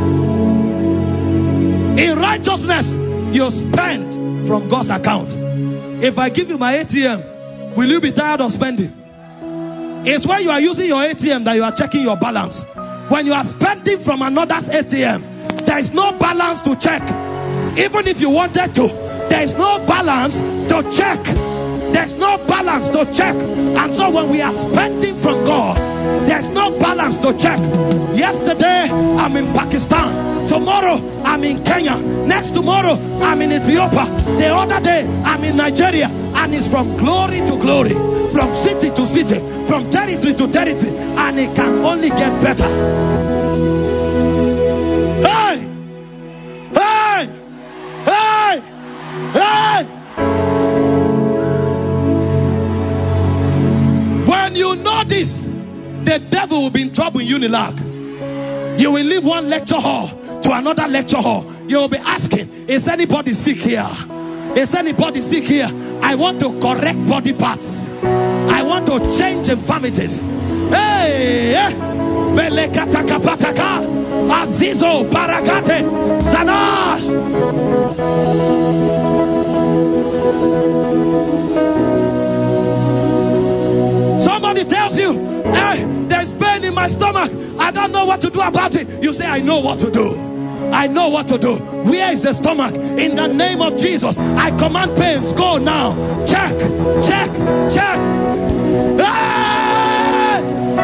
In righteousness, you spend from God's account. If I give you my ATM, will you be tired of spending? It's when you are using your ATM that you are checking your balance. When you are spending from another's ATM, there is no balance to check. Even if you wanted to, there is no balance to check. There's no balance to check. And so when we are spending from God, there's no balance to check. Yesterday, I'm in Pakistan. Tomorrow, I'm in Kenya. Next tomorrow, I'm in Ethiopia. The other day, I'm in Nigeria. And it's from glory to glory, from city to city, from territory to territory, and it can only get better. Hey! Hey! Hey! Hey! When you know this, the devil will be in trouble in Unilag. You will leave one lecture hall to another lecture hall. You will be asking, is anybody sick here? Is anybody sick here? I want to correct body parts. I want to change infirmities. Hey! Belekataka pataka. Azizo paragate. Zanash. Somebody tells you, hey, there's pain in my stomach. I don't know what to do about it. You say, I know what to do. I know what to do. Where is the stomach? In the name of Jesus, I command pains, go now. Check, check, check. Ah!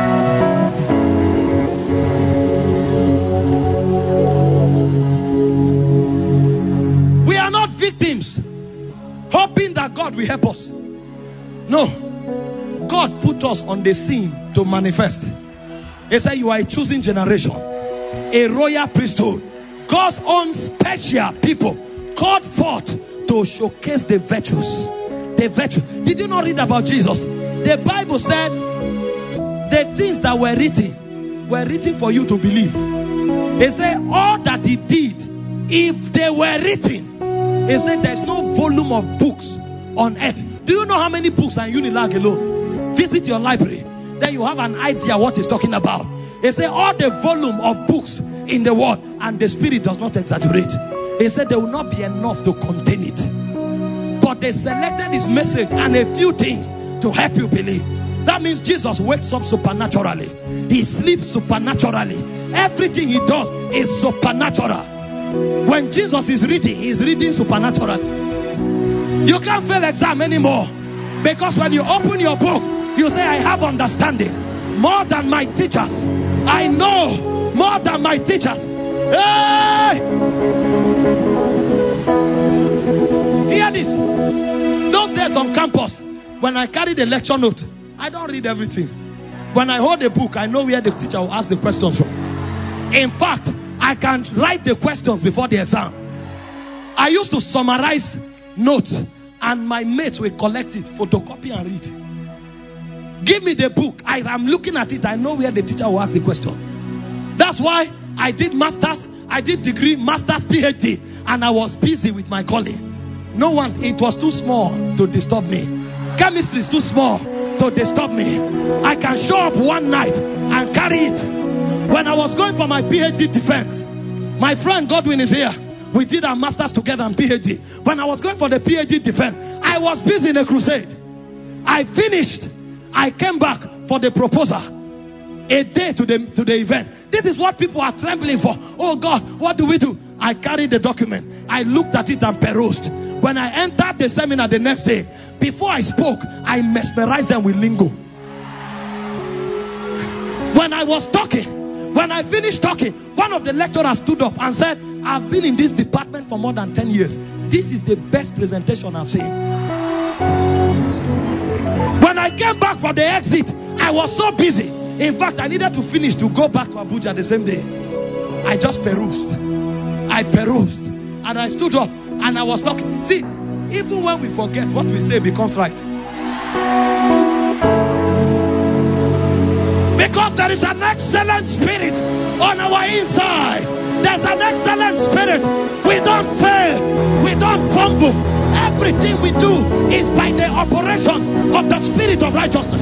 We are not victims hoping that God will help us. No. God put us on the scene to manifest. He said, you are a chosen generation, a royal priesthood, God's own special people, called forth to showcase the virtues. The virtue. Did you not read about Jesus? The Bible said the things that were written for you to believe. He said all that he did, if they were written, he said there's no volume of books on earth. Do you know how many books are in Unilag alone? Visit your library, then you have an idea what he's talking about. He said all the volume of books in the world, and the Spirit does not exaggerate. He said there will not be enough to contain it, but they selected his message and a few things to help you believe. That means Jesus wakes up supernaturally, he sleeps supernaturally, everything he does is supernatural. When Jesus is reading, he's reading supernaturally. You can't fail exam anymore, because when you open your book, you say, I have understanding more than my teachers. I know more than my teachers. Hey! Hear this. Those days on campus, when I carry the lecture note, I don't read everything. When I hold the book, I know where the teacher will ask the questions from. In fact, I can write the questions before the exam. I used to summarize notes, and my mates will collect it, photocopy and read. Give me the book. I'm looking at it. I know where the teacher will ask the question. That's why I did masters, I did degree, masters, PhD, and I was busy with my calling. No one, it was too small to disturb me. Chemistry is too small to disturb me. I can show up one night and carry it. When I was going for my PhD defense, my friend Godwin is here. We did our masters together and PhD. When I was going for the PhD defense, I was busy in a crusade. I finished. I came back for the proposal a day to the event. This is what people are trembling for. Oh God, what do we do? I carried the document. I looked at it and perused. When I entered the seminar the next day, before I spoke, I mesmerized them with lingo. When I was talking, when I finished talking, one of the lecturers stood up and said, I've been in this department for more than 10 years. This is the best presentation I've seen. When I came back for the exit, I was so busy. In fact, I needed to finish to go back to Abuja the same day. I just perused. I perused. And I stood up and I was talking. See, even when we forget, what we say becomes right. Because there is an excellent spirit on our inside. There's an excellent spirit. We don't fail. We don't fumble. Everything we do is by the operations of the spirit of righteousness.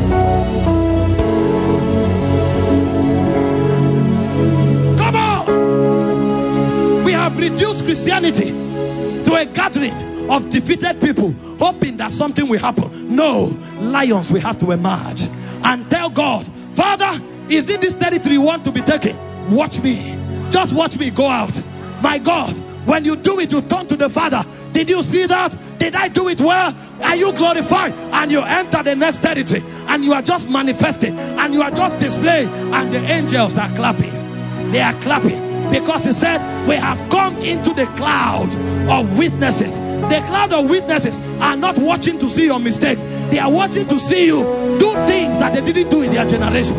Come on. We have reduced Christianity to a gathering of defeated people, hoping that something will happen. No, lions will have to emerge and tell God, Father, is it this territory you want to be taken? Watch me. Just watch me go out. My God, when you do it, you turn to the Father. Did you see that? Did I do it well? Are you glorified? And you enter the next territory and you are just manifesting and you are just displaying, and the angels are clapping. They are clapping because he said, we have come into the cloud of witnesses. The cloud of witnesses are not watching to see your mistakes. They are watching to see you do things that they didn't do in their generation.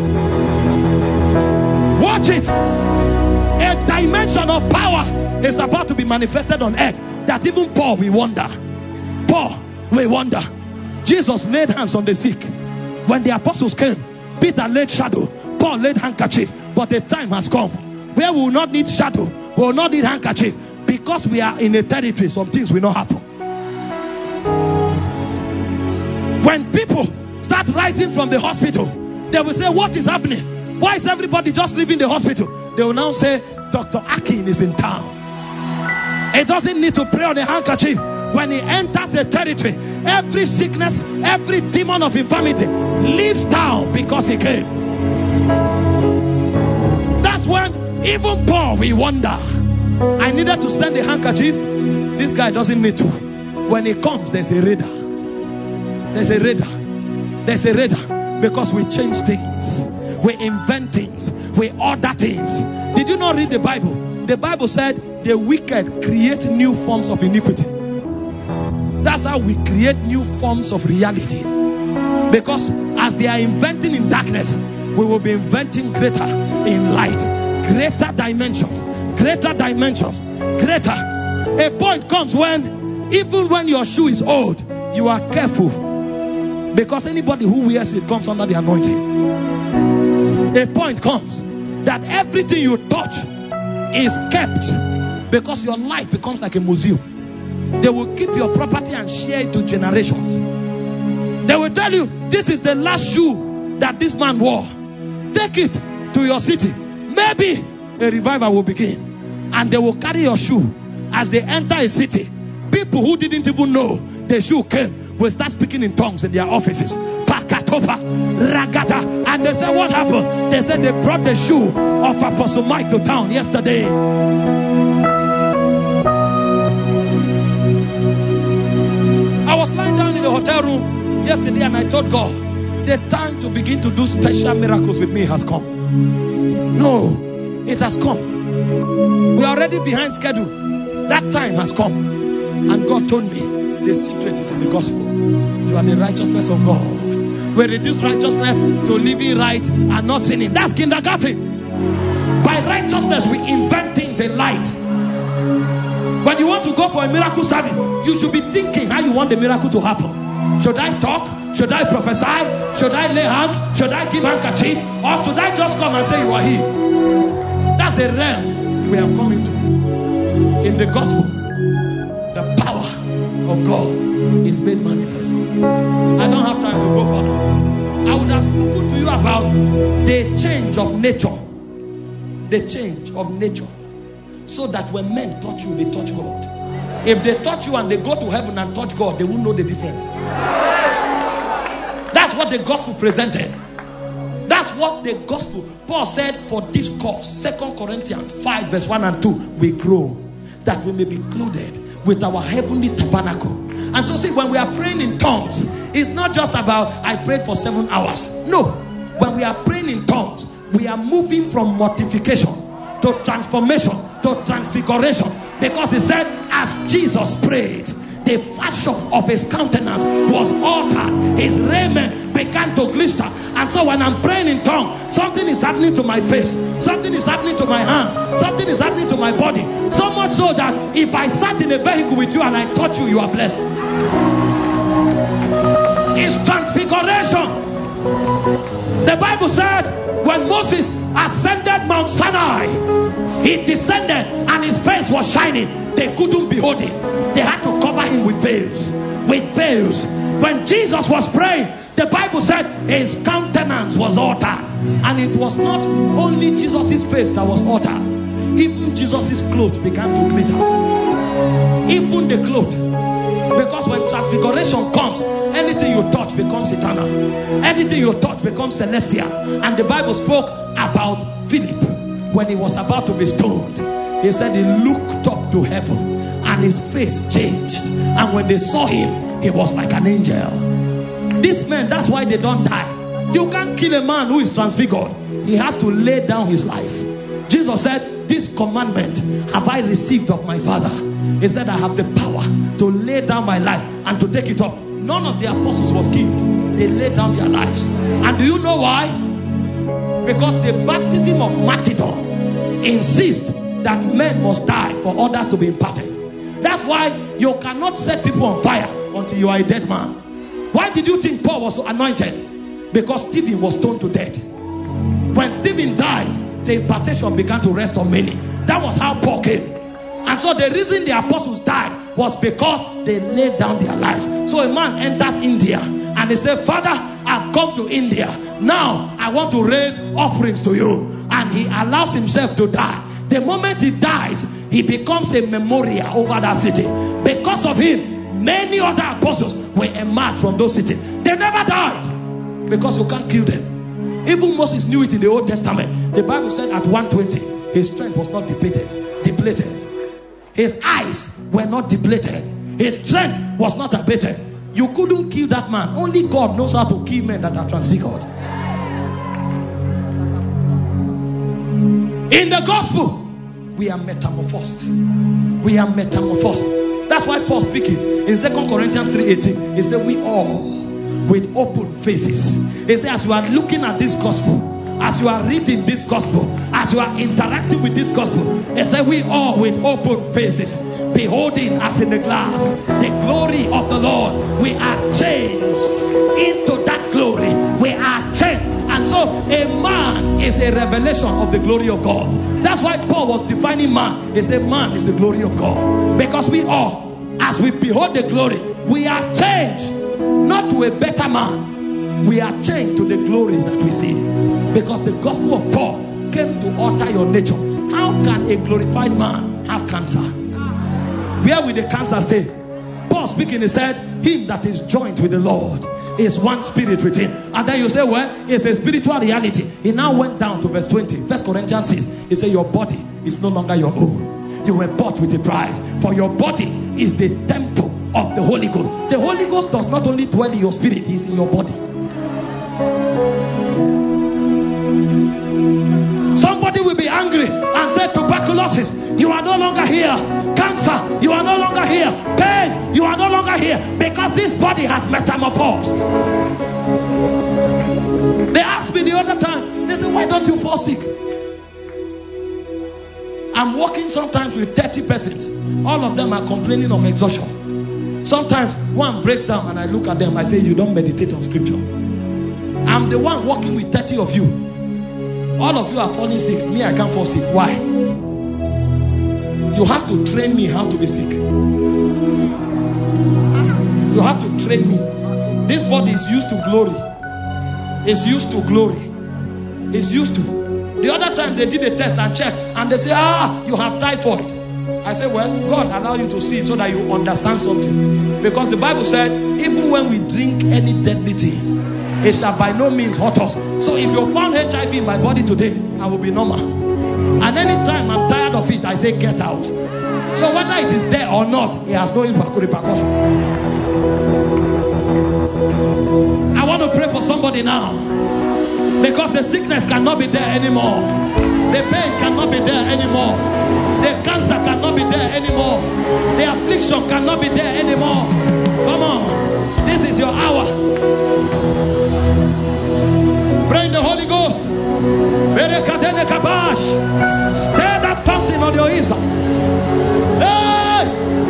Watch it. A dimension of power is about to be manifested on earth that even Paul will wonder. Paul will wonder. Jesus laid hands on the sick. When the apostles came, Peter laid shadow, Paul laid handkerchief. But the time has come where we will not need shadow, we will not need handkerchief, because we are in a territory. Some things will not happen. When people start rising from the hospital, they will say, what is happening? Why is everybody just leaving the hospital? They will now say, Dr. Akin is in town. He doesn't need to pray on a handkerchief. When he enters a territory, every sickness, every demon of infirmity leaves town because he came. That's when even Paul will wonder, I needed to send a handkerchief. This guy doesn't need to. When he comes, there's a radar. There's a radar. There's a radar. Because we change things. We invent things. We order things. Did you not read the Bible? The Bible said the wicked create new forms of iniquity. That's how we create new forms of reality. Because as they are inventing in darkness, we will be inventing greater in light. Greater dimensions. Greater dimensions. Greater. A point comes when, even when your shoe is old, you are careful. Because anybody who wears it comes under the anointing. A point comes that everything you touch is kept, because your life becomes like a museum. They will keep your property and share it to generations. They will tell you, this is the last shoe that this man wore. Take it to your city. Maybe a revival will begin. And they will carry your shoe as they enter a city. People who didn't even know the shoe came will start speaking in tongues in their offices. Pakatopa, Ragata. And they say, what happened? They said they brought the shoe of Apostle Mike to town yesterday. I was lying down in the hotel room yesterday and I told God, the time to begin to do special miracles with me has come. No, it has come. We are already behind schedule. That time has come. And God told me, the secret is in the gospel. You are the righteousness of God. We reduce righteousness to living right and not sinning. That's kindergarten. By righteousness, we invent things in light. When you want to go for a miracle service, you should be thinking how you want the miracle to happen. Should I talk? Should I prophesy? Should I lay hands? Should I give handkerchief? Or should I just come and say you are healed? That's the realm we have come into. In the gospel, the power of God is made manifest. I don't have time to go further. I would have spoken to you about the change of nature. The change of nature. So that when men touch you, they touch God. If they touch you and they go to heaven and touch God, they won't know the difference. That's what the gospel presented. That's what the gospel. Paul said, for this cause, 2 Corinthians 5 verse 1 and 2, we grow, that we may be clothed with our heavenly tabernacle. And so see, when we are praying in tongues, it's not just about I prayed for 7 hours. No, when we are praying in tongues, we are moving from mortification to transformation to transfiguration. Because he said, as Jesus prayed, the fashion of his countenance was altered. His raiment began to glister. And so when I'm praying in tongues, something is happening to my face, something is happening to my hands, something is happening to my body. So much so that if I sat in a vehicle with you and I touch you, you are blessed. It's transfiguration. The Bible said when Moses ascended Mount Sinai, he descended and his face was shining. They couldn't behold him. They had to cover him with veils. With veils. When Jesus was praying, the Bible said his countenance was altered. And it was not only Jesus' face that was altered. Even Jesus' clothes began to glitter. Even the clothes. Because when transfiguration comes, anything you touch becomes eternal. Anything you touch becomes celestial. And the Bible spoke about Philip when he was about to be stoned. He said he looked up to heaven and his face changed. And when they saw him, he was like an angel. These men, that's why they don't die. You can't kill a man who is transfigured. He has to lay down his life. Jesus said, this commandment have I received of my Father. He said, I have the power to lay down my life and to take it up. none of the apostles was killed. They laid down their lives. And do you know why? Because the baptism of martyrdom insists that men must die for others to be imparted. That's why you cannot set people on fire until you are a dead man. Why did you think Paul was so anointed? Because Stephen was stoned to death. When Stephen died, the impartation began to rest on many. That was how Paul came. And so the reason the apostles died was because they laid down their lives. So a man enters India and he said, Father, I've come to India. Now I want to raise offerings to you. And he allows himself to die. The moment he dies, he becomes a memorial over that city. Because of him, many other apostles were emerged from those cities. They never died because you can't kill them. Even Moses knew it in the Old Testament. The Bible said at 120, his strength was not depleted. His eyes were not depleted. His strength was not abated. You couldn't kill that man. Only God knows how to kill men that are transfigured. In the gospel, we are metamorphosed. We are metamorphosed. That's why Paul speaking in 2 Corinthians 3:18, he said, we all with open faces. He said, as you are looking at this gospel, as you are reading this gospel, as you are interacting with this gospel, he said, we all with open faces, beholding as in a glass the glory of the Lord, we are changed into that glory. We are changed. And so a man is a revelation of the glory of God. That's why Paul was defining man. He said man is the glory of God. Because we all, as we behold the glory, we are changed, not to a better man. We are changed to the glory that we see. Because the gospel of Paul came to alter your nature. How can a glorified man have cancer? Where will the cancer stay? Paul speaking, he said, him that is joined with the Lord is one spirit with him. And then you say, well, it's a spiritual reality. He now went down to verse 20. 1 Corinthians 6. He said, your body is no longer your own. You were bought with a price. For your body is the temple of the Holy Ghost. The Holy Ghost does not only dwell in your spirit, he is in your body. Somebody will be angry and say, tuberculosis, you are no longer here. Cancer, you are no longer here. Pain, you are no longer here. Because this body has metamorphosed. They asked me the other time, they said, why don't you fall sick? I'm working sometimes with 30 persons. All of them are complaining of exhaustion. Sometimes one breaks down and I look at them, I say, you don't meditate on scripture. I'm the one working with 30 of you. All of you are falling sick. Me, I can't fall sick. Why? You have to train me how to be sick. You have to train me. This body is used to glory. It's used to glory. It's used to. The other time they did a test and checked and they say, you have typhoid. I said, well, God allow you to see it so that you understand something. Because the Bible said, even when we drink any deadly thing, it shall by no means hurt us. So if you found HIV in my body today, I will be normal. And anytime I'm tired of it, I say, get out. So whether it is there or not, it has no repercussion. I want to pray for somebody now. Because the sickness cannot be there anymore. The pain cannot be there anymore. The cancer cannot be there anymore. The affliction cannot be there anymore. Come on. This is your hour. Pray in the Holy Ghost. Stir that fountain on your ears. Hey!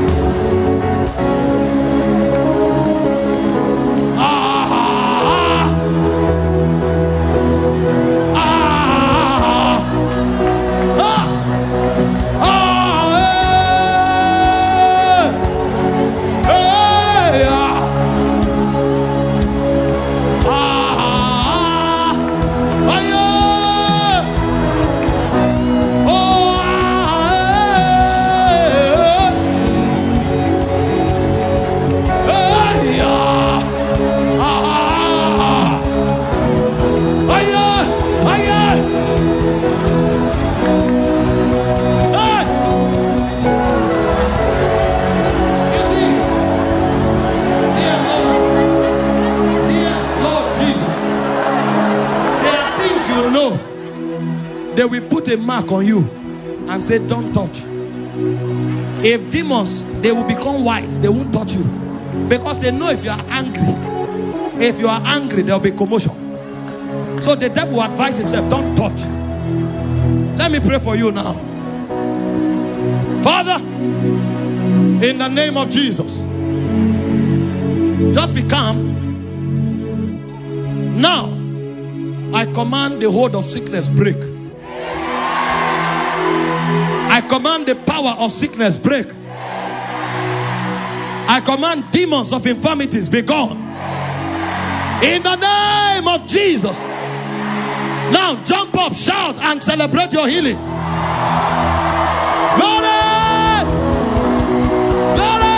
They will put a mark on you and say, don't touch. If demons, they will become wise. They won't touch you. Because they know if you are angry, there will be commotion. So the devil will advise himself, don't touch. Let me pray for you now. Father, in the name of Jesus, just be calm. Now, I command the hold of sickness break. I command the power of sickness break. I command demons of infirmities be gone. In the name of Jesus. Now jump up, shout, and celebrate your healing. Glory! Glory!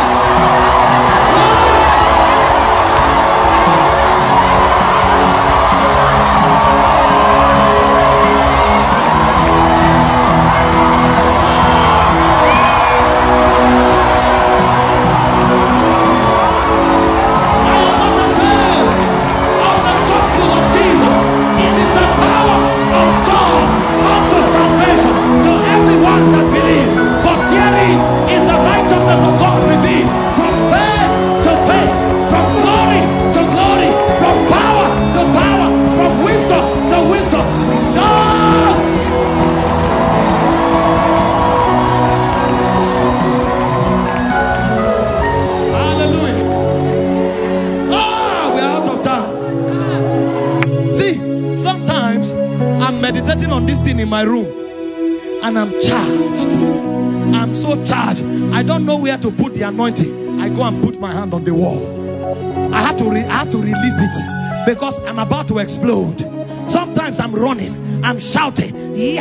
Meditating on this thing in my room and I'm charged. I'm so charged. I don't know where to put the anointing. I go and put my hand on the wall. I have to release it because I'm about to explode. Sometimes I'm running, I'm shouting. Hey,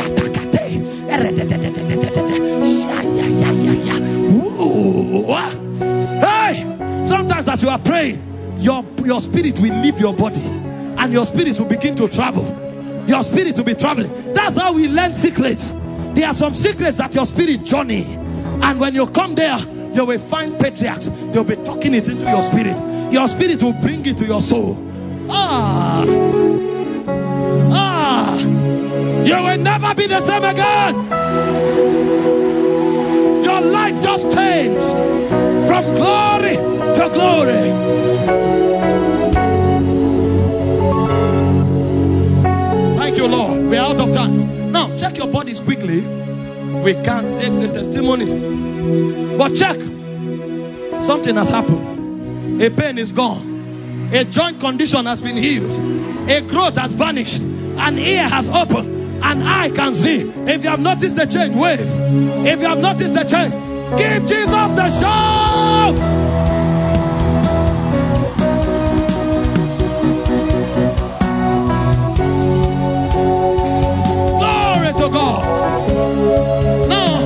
sometimes as you are praying, your spirit will leave your body and your spirit will begin to travel. Your spirit will be traveling. That's how we learn secrets. There are some secrets that your spirit journey, and when you come there, you will find patriarchs. They'll be talking it into your spirit. Your spirit will bring it to your soul. You will never be the same again. Your life just changed from glory to glory. Thank you, Lord. We're out of time. Now, check your bodies quickly. We can't take the testimonies. But check. Something has happened. A pain is gone. A joint condition has been healed. A growth has vanished. An ear has opened. An eye can see. If you have noticed the change, wave. If you have noticed the change, give Jesus the shout. To God. Now,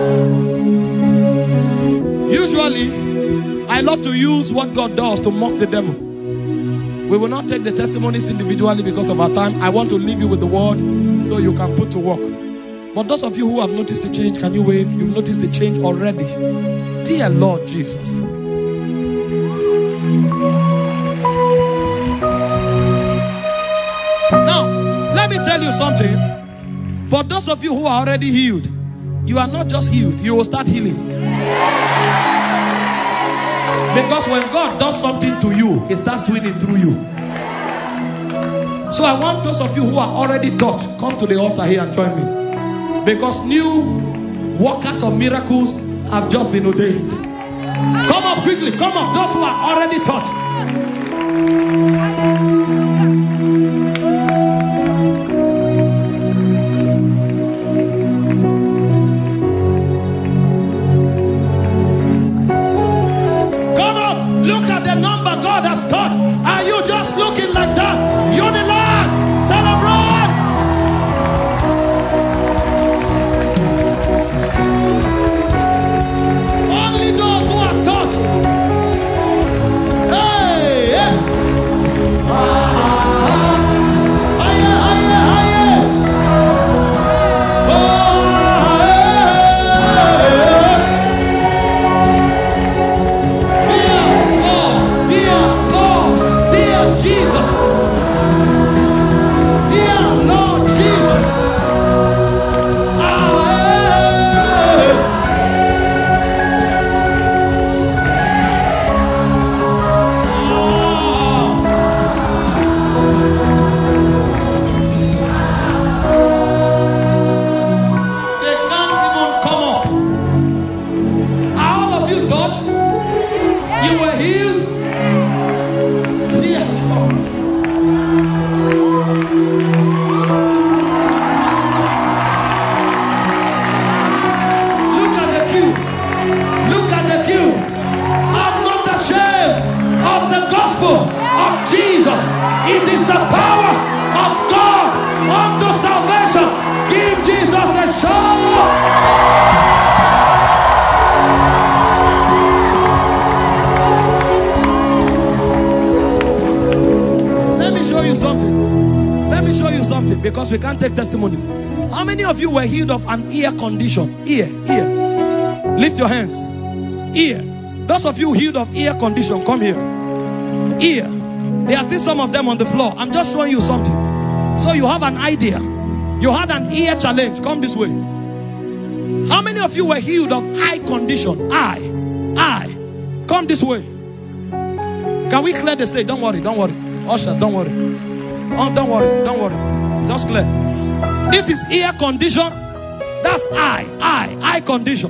usually I love to use what God does to mock the devil. We will not take the testimonies individually because of our time. I want to leave you with the word so you can put to work. But those of you who have noticed the change, can you wave? You've noticed the change already. Dear Lord Jesus. Now, let me tell you something. For those of you who are already healed, you are not just healed, you will start healing. Because when God does something to you, He starts doing it through you. So I want those of you who are already taught, come to the altar here and join me. Because new workers of miracles have just been ordained. Come up quickly, come up, those who are already taught. Look at the number God has taught. Are you just looking like that? Unilag, celebrate! Only those who are touched. Hey, yeah. because we can't take testimonies. How many of you were healed of an ear condition? Ear. Lift your hands. Ear. Those of you healed of ear condition, come here. Ear. There are still some of them on the floor. I'm just showing you something. So you have an idea. You had an ear challenge. Come this way. How many of you were healed of eye condition? Eye. Come this way. Can we clear the stage? Don't worry. Ushers, don't worry. Oh, don't worry. Just clear. This is ear condition. That's eye condition.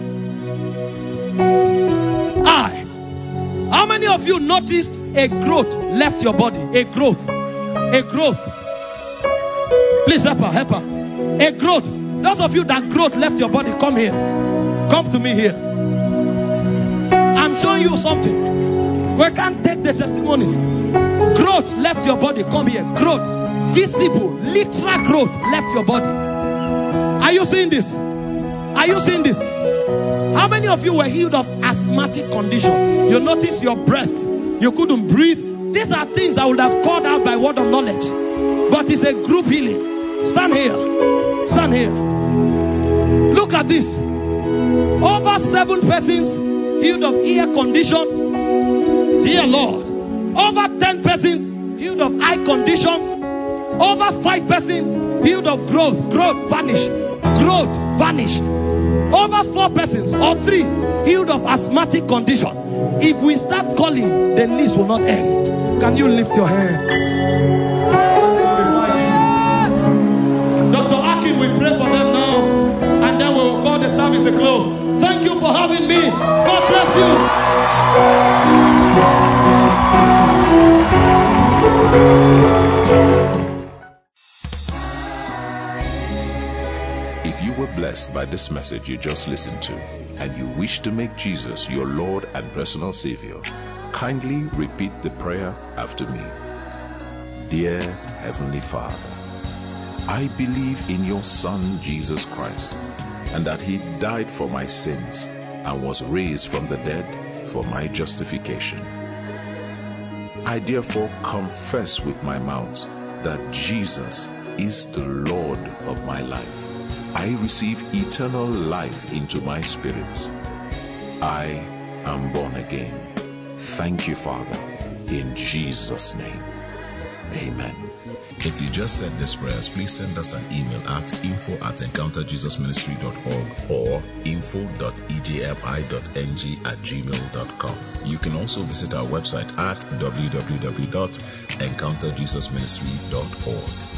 Eye. How many of you noticed a growth left your body? A growth. Please help her. A growth. Those of you that growth left your body, come here. Come to me here. I'm showing you something. We can't take the testimonies. Growth left your body. Come here. Growth. Visible, literal growth left your body. Are you seeing this? How many of you were healed of asthmatic condition? You notice your breath. You couldn't breathe. These are things I would have called out by word of knowledge. But it's a group healing. Stand here. Look at this. Over 7 persons healed of ear condition. Dear Lord. Over 10 persons healed of eye conditions. Over 5 persons healed of growth vanished. Over 4 persons or 3 healed of asthmatic condition. If we start calling, the list will not end. Can you lift your hands? Dr. Akim, we pray for them now, and then we will call the service a close. Thank you for having me. God bless you. If you were blessed by this message you just listened to, and you wish to make Jesus your Lord and personal Savior, kindly repeat the prayer after me. Dear Heavenly Father, I believe in your Son Jesus Christ, and that he died for my sins and was raised from the dead for my justification. I therefore confess with my mouth that Jesus is the Lord of my life. I receive eternal life into my spirit. I am born again. Thank you, Father, in Jesus' name. Amen. If you just said this prayers, please send us an email at info@encounterjesusministry.org or info.ejmi.ng@gmail.com. You can also visit our website at www.encounterjesusministry.org.